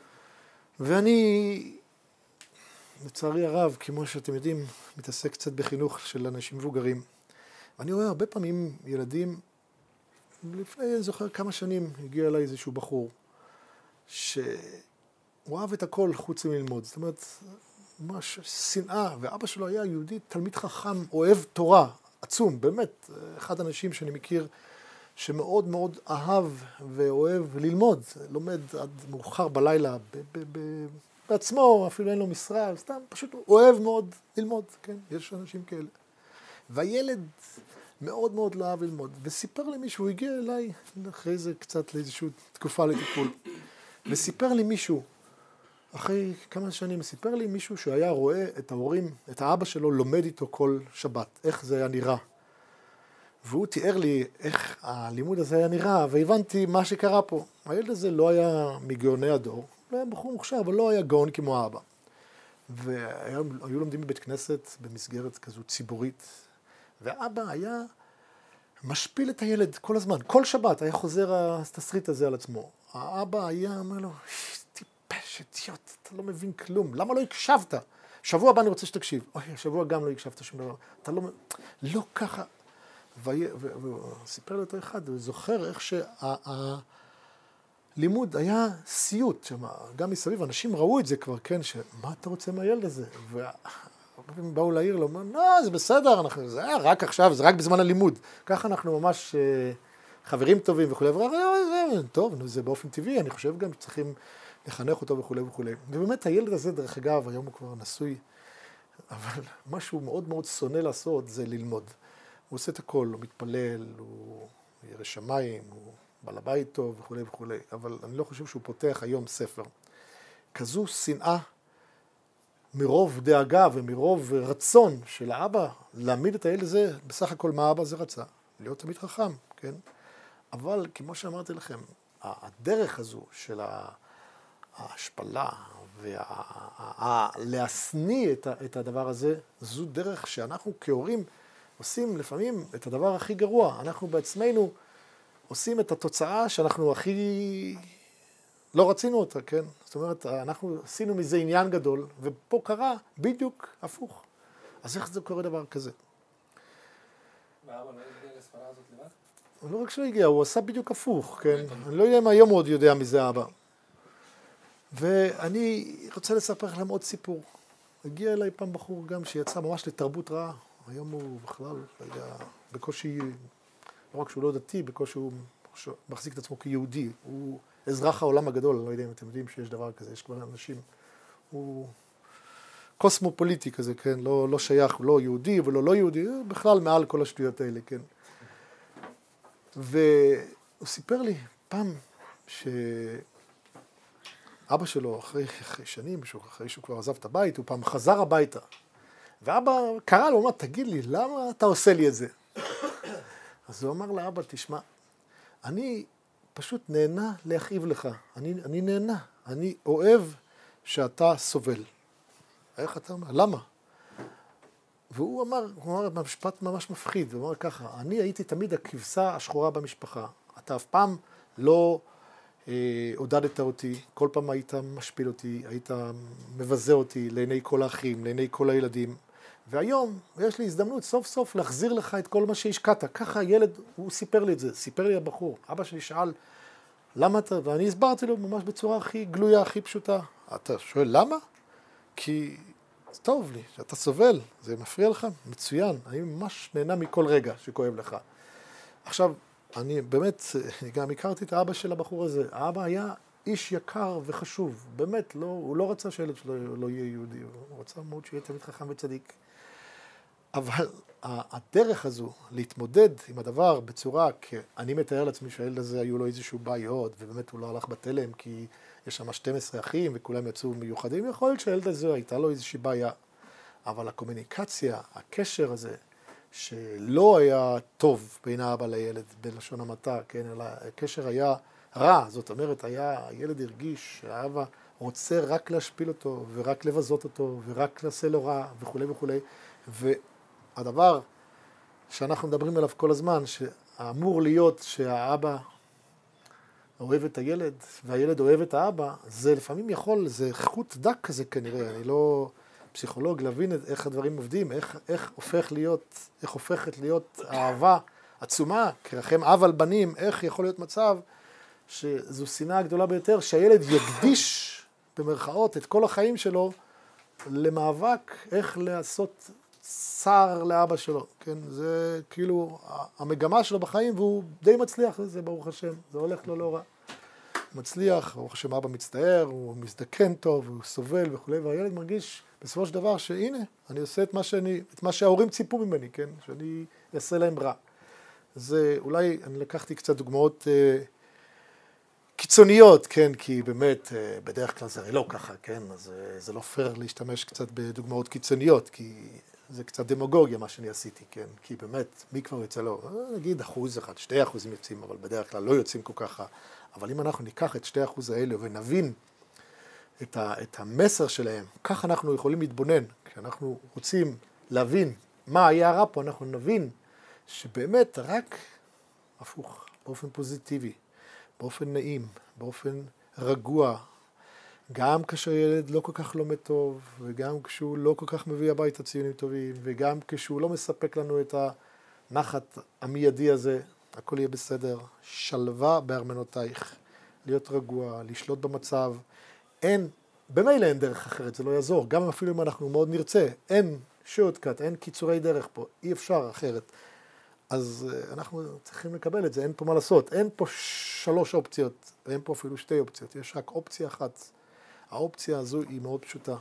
ואני, לצערי הרב, כמו שאתם יודעים, מתעסק קצת בחינוך של אנשים מבוגרים. ואני רואה הרבה פעמים ילדים, לפני, אני זוכר כמה שנים, הגיע אליי איזשהו בחור, שהוא אהב את הכל חוץ מללמוד. זאת אומרת, ממש שנאה, ואבא שלו היה יהודי, תלמיד חכם, אוהב תורה, עצום, באמת, אחד האנשים שאני מכיר שמאוד מאוד אהב ואוהב ללמוד, לומד עד מאוחר בלילה ב- ב- ב- בעצמו, אפילו אין לו משרה, סתם, פשוט אוהב מאוד ללמוד, כן, יש אנשים כאלה. והילד מאוד מאוד לא אהב ללמוד, וסיפר לי מישהו, הוא הגיע אליי אחרי זה קצת לאיזושהי תקופה לטיפול, וסיפר לי מישהו, אחרי כמה שנים, סיפר לי מישהו שהיה רואה את ההורים, את האבא שלו לומד איתו כל שבת, איך זה היה נראה. והוא תיאר לי איך הלימוד הזה היה נראה, והבנתי מה שקרה פה. הילד הזה לא היה מגאוני הדור, הוא היה בחור מוכשר, אבל לא היה גאון כמו האבא. והיו לומדים בבית כנסת במסגרת כזו ציבורית, והאבא היה משפיל את הילד כל הזמן, כל שבת היה חוזר התסריט הזה על עצמו. האבא היה אומר לו, טיפש, אידיוט, אתה לא מבין כלום, למה לא הקשבת? שבוע הבא אני רוצה שתקשיב. אוי, שבוע גם לא הקשבת שום דבר. אתה לא... לא ככה. וסיפר לי אותו אחד, הוא זוכר איך שהלימוד היה סיוט, גם מסביב, אנשים ראו את זה כבר, כן, שמה אתה רוצה מהילד הזה? והרבה באו להעיר לו, לא, זה בסדר, אנחנו, זה היה רק עכשיו, זה רק בזמן הלימוד. ככה אנחנו ממש חברים טובים וכו', טוב, זה באופן טבעי, אני חושב גם שצריכים לחנך אותו וכו' וכו'. ובאמת הילד הזה, דרך אגב, היום הוא כבר נשוי, אבל מה שהוא מאוד מאוד שונא לעשות זה ללמוד. הוא עושה את הכל, הוא מתפלל, הוא ירא שמיים, הוא בעל הבית טוב וכו' וכו'. אבל אני לא חושב שהוא פותח היום ספר. כזו שנאה מרוב דאגה ומרוב רצון של האבא להעמיד את הילד הזה, בסך הכל מה האבא זה רצה? להיות תמיד חכם, כן? אבל כמו שאמרתי לכם, הדרך הזו של ההשפלה ולהשניא את הדבר הזה, זו דרך שאנחנו כהורים עושים לפעמים את הדבר הכי גרוע. אנחנו בעצמנו עושים את התוצאה שאנחנו הכי לא רצינו אותה, כן? זאת אומרת, אנחנו עשינו מזה עניין גדול, ופה קרה בדיוק הפוך. אז איך זה קורה דבר כזה? ואבא לא הגיע לספרה הזאת לבד? לא רק שהוא הגיע, הוא עשה בדיוק הפוך, כן? אני לא יודע אם היום הוא עוד יודע מזה אבא. ואני רוצה לספר לכם עוד סיפור. הגיע אליי פעם בחור גם שיצא ממש לתרבות רעה. היום הוא בכלל, היה בקושי, לא רק שהוא לא דתי, בקושי הוא מחזיק את עצמו כיהודי. הוא אזרח העולם הגדול, אני לא יודע אם אתם יודעים שיש דבר כזה, יש כבר אנשים, הוא קוסמופוליטי כזה, כן? לא, לא שייך, הוא לא יהודי ולא לא יהודי, בכלל מעל כל השטויות האלה, כן? והוא סיפר לי פעם שאבא שלו, אחרי, אחרי שנים, אחרי שהוא כבר עזב את הבית, הוא פעם חזר הביתה. ואבא קרא לו, הוא אמר, תגיד לי, למה אתה עושה לי את זה? אז הוא אמר לאבא, תשמע, אני פשוט נהנה להכאיב לך. אני, אני נהנה. אני אוהב שאתה סובל. איך אתה אומר? למה? והוא אמר, הוא אמר במשפט ממש מפחיד, הוא אמר ככה, אני הייתי תמיד הכבשה השחורה במשפחה. אתה אף פעם לא אה, עודדת אותי, כל פעם היית משפיל אותי, היית מבזה אותי לעיני כל האחים, לעיני כל הילדים. והיום יש לי הזדמנות סוף סוף להחזיר לך את כל מה שהשקעת. ככה הילד, הוא סיפר לי את זה, סיפר לי הבחור. אבא שלי שאל, למה אתה? ואני הסברתי לו ממש בצורה הכי גלויה, הכי פשוטה. אתה שואל למה? כי טוב לי, שאתה סובל, זה מפריע לך? מצוין, אני ממש נהנה מכל רגע שכואב לך. עכשיו, אני באמת, אני גם הכרתי את האבא של הבחור הזה. האבא היה איש יקר וחשוב, באמת, לא, הוא לא רצה שהילד שלו לא יהיה יהודי, הוא רצה מאוד שיהיה תמיד חכם וצדיק. אבל הדרך הזו להתמודד עם הדבר בצורה, כי אני מתאר לעצמי שהילד הזה היו לו איזשהו בעיות, ובאמת הוא לא הלך בתלם, כי יש שם שנים עשר אחים וכולם יצאו מיוחדים, יכול להיות שהילד הזה הייתה לו איזושהי בעיה. אבל הקומוניקציה, הקשר הזה, שלא היה טוב בין האבא לילד, בלשון המעטה, כן, אלא הקשר היה רע, זאת אומרת, היה, הילד הרגיש שהאבא רוצה רק להשפיל אותו, ורק לבזות אותו, ורק לעשה לו רע, וכו' וכו'. והדבר שאנחנו מדברים עליו כל הזמן, שאמור להיות שהאבא אוהב את הילד, והילד אוהב את האבא, זה לפעמים יכול, זה חוט דק כזה כנראה, אני לא פסיכולוג, להבין איך הדברים עובדים, איך, איך הופך להיות, איך הופכת להיות אהבה עצומה, כרחם אב על בנים, איך יכול להיות מצב שזו שנאה הגדולה ביותר, שהילד יקדיש במרכאות את כל החיים שלו למאבק איך לעשות צער לאבא שלו, כן? זה כאילו המגמה שלו בחיים, והוא די מצליח לזה, ברוך השם, זה הולך לו לא רע. הוא מצליח, ברוך השם, אבא מצטער, הוא מזדקן טוב, הוא סובל וכו', והילד מרגיש בסופו של דבר שהנה, אני עושה את מה שאני, את מה שההורים ציפו ממני, כן? שאני אעשה להם רע. זה אולי, אני לקחתי קצת דוגמאות אה, קיצוניות, כן? כי באמת, אה, בדרך כלל זה לא ככה, כן? אז אה, זה לא פייר להשתמש קצת בדוגמאות קיצוניות, כי זה קצת דמגוגיה מה שאני עשיתי, כן? כי באמת, מי כבר יוצא לו? נגיד אחוז אחד, שתי אחוזים יוצאים, אבל בדרך כלל לא יוצאים כל ככה. אבל אם אנחנו ניקח את שתי אחוז האלה ונבין את, ה, את המסר שלהם, כך אנחנו יכולים להתבונן. כשאנחנו רוצים להבין מה היה רע פה, אנחנו נבין שבאמת רק הפוך, באופן פוזיטיבי, באופן נעים, באופן רגוע, גם כאשר ילד לא כל כך לומד טוב, וגם כשהוא לא כל כך מביא הביתה ציונים טובים, וגם כשהוא לא מספק לנו את הנחת המיידי הזה, הכל יהיה בסדר. שלווה בארמנותייך, להיות רגוע, לשלוט במצב. אין, במילא אין דרך אחרת, זה לא יעזור. גם אפילו אם אנחנו מאוד נרצה, אין שורטקאט, אין קיצורי דרך פה, אי אפשר אחרת. אז אנחנו צריכים לקבל את זה, אין פה מה לעשות. אין פה שלוש אופציות, ואין פה אפילו שתי אופציות. יש רק אופציה אחת. האופציה הזו היא מאוד פשוטה.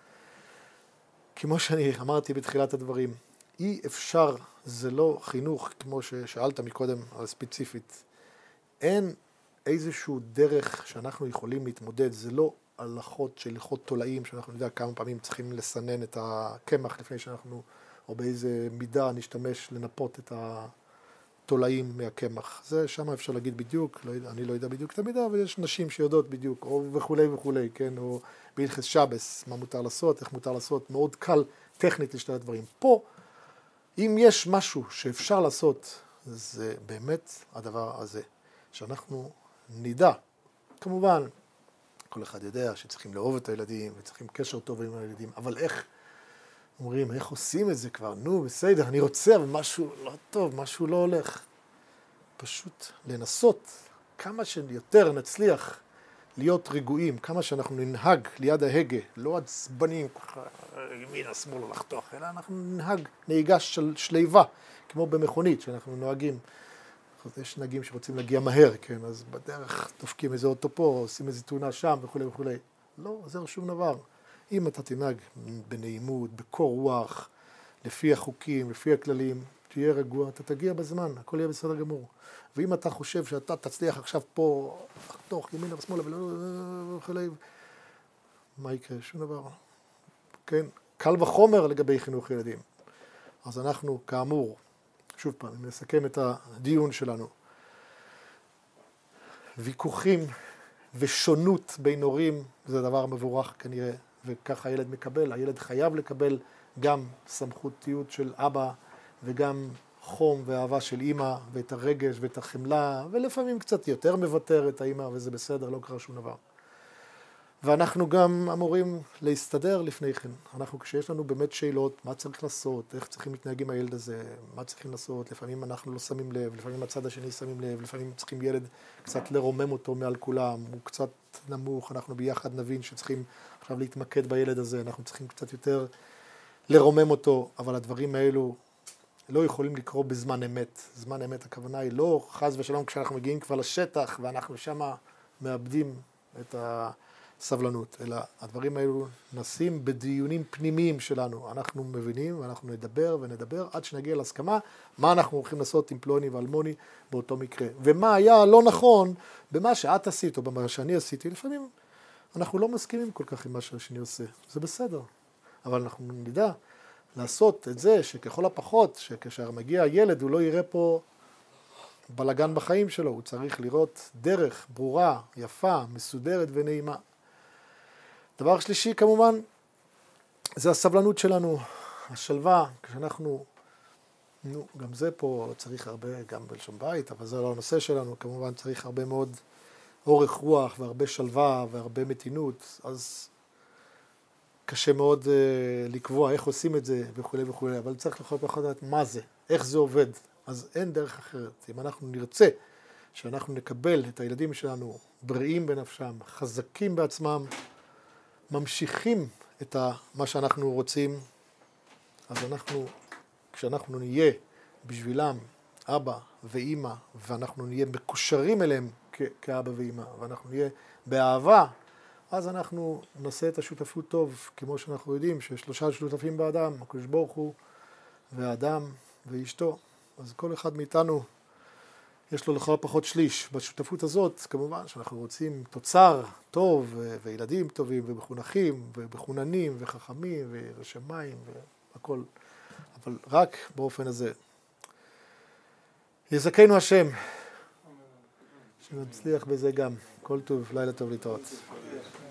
כמו שאני אמרתי בתחילת הדברים, אי אפשר, זה לא חינוך, כמו ששאלת מקודם על ספציפית. אין איזשהו דרך שאנחנו יכולים להתמודד, זה לא הלכות של הלכות תולעים, שאנחנו יודע כמה פעמים צריכים לסנן את הקמח לפני שאנחנו, או באיזה מידה נשתמש לנפות את התולעים מהקמח. זה שם אפשר להגיד בדיוק, לא יודע, אני לא יודע בדיוק את המידה, אבל יש נשים שיודעות בדיוק, או וכולי וכולי, כן, או בהלכות שבס, מה מותר לעשות, איך מותר לעשות, מאוד קל טכנית לשתי הדברים. פה, אם יש משהו שאפשר לעשות, זה באמת הדבר הזה, שאנחנו נדע. כמובן, כל אחד יודע שצריכים לאהוב את הילדים, וצריכים קשר טוב עם הילדים, אבל איך, אומרים, איך עושים את זה כבר? נו, בסדר, אני רוצה, אבל משהו לא טוב, משהו לא הולך. פשוט לנסות כמה שיותר נצליח להיות רגועים, כמה שאנחנו ננהג ליד ההגה, לא עצבנים, ככה ימינה, שמאלה לחתוך, אלא אנחנו ננהג נהיגה של שליבה, כמו במכונית שאנחנו נוהגים. יש נהגים שרוצים להגיע מהר, כן, אז בדרך דופקים איזה אוטו פה, עושים איזה תאונה שם וכו' וכו'. לא עוזר שום דבר. אם אתה תנהג בנעימות, בקור רוח, לפי החוקים, לפי הכללים, תהיה רגוע, אתה תגיע בזמן, הכל יהיה בסדר גמור. ואם אתה חושב שאתה תצליח עכשיו פה, לחתוך ימינה ושמאלה וכו', מה יקרה? שום דבר. כן, קל וחומר לגבי חינוך ילדים. אז אנחנו, כאמור, שוב פעם, אם נסכם את הדיון שלנו, ויכוחים ושונות בין הורים, זה דבר מבורך כנראה, וככה הילד מקבל. הילד חייב לקבל גם סמכותיות של אבא, וגם חום ואהבה של אמא, ואת הרגש ואת החמלה, ולפעמים קצת יותר מוותר את האמא, וזה בסדר, לא קרה שום דבר. ואנחנו גם אמורים להסתדר לפני כן. אנחנו, כשיש לנו באמת שאלות, מה צריך לעשות, איך צריכים להתנהג עם הילד הזה, מה צריכים לעשות, לפעמים אנחנו לא שמים לב, לפעמים הצד השני שמים לב, לפעמים צריכים ילד קצת לרומם אותו מעל כולם, הוא קצת נמוך, אנחנו ביחד נבין שצריכים עכשיו להתמקד בילד הזה, אנחנו צריכים קצת יותר לרומם אותו, אבל הדברים האלו לא יכולים לקרוא בזמן אמת. זמן אמת, הכוונה היא לא חס ושלום כשאנחנו מגיעים כבר לשטח ואנחנו שמה מאבדים את ה... סבלנות, אלא הדברים האלו נשים בדיונים פנימיים שלנו. אנחנו מבינים ואנחנו נדבר ונדבר עד שנגיע להסכמה מה אנחנו הולכים לעשות עם פלוני ואלמוני באותו מקרה. ומה היה לא נכון במה שאת עשית או במה שאני עשיתי. לפעמים אנחנו לא מסכימים כל כך עם מה שאני עושה. זה בסדר. אבל אנחנו נדע לעשות את זה שככל הפחות, שכאשר מגיע ילד הוא לא יראה פה בלגן בחיים שלו. הוא צריך לראות דרך ברורה, יפה, מסודרת ונעימה. דבר שלישי, כמובן, זה הסבלנות שלנו, השלווה, כשאנחנו, נו, גם זה פה צריך הרבה, גם בלשון בית, אבל זה לא הנושא שלנו, כמובן צריך הרבה מאוד אורך רוח והרבה שלווה והרבה מתינות, אז קשה מאוד uh, לקבוע איך עושים את זה וכו' וכו', אבל צריך לכל פחות לדעת מה זה, איך זה עובד, אז אין דרך אחרת. אם אנחנו נרצה שאנחנו נקבל את הילדים שלנו בריאים בנפשם, חזקים בעצמם, ממשיכים את מה שאנחנו רוצים, אז אנחנו, כשאנחנו נהיה בשבילם אבא ואימא, ואנחנו נהיה מקושרים אליהם כאבא ואימא, ואנחנו נהיה באהבה, אז אנחנו נעשה את השותפות טוב, כמו שאנחנו יודעים, ששלושה שותפים באדם, הקדוש ברוך הוא והאדם ואשתו. אז כל אחד מאיתנו יש לו לכל פחות שליש. בשותפות הזאת, כמובן שאנחנו רוצים תוצר טוב, וילדים טובים, ומחונכים, ומחוננים, וחכמים, ורשמיים, והכל. אבל רק באופן הזה. יזכנו השם, שנצליח בזה גם. כל טוב, לילה טוב להתראות.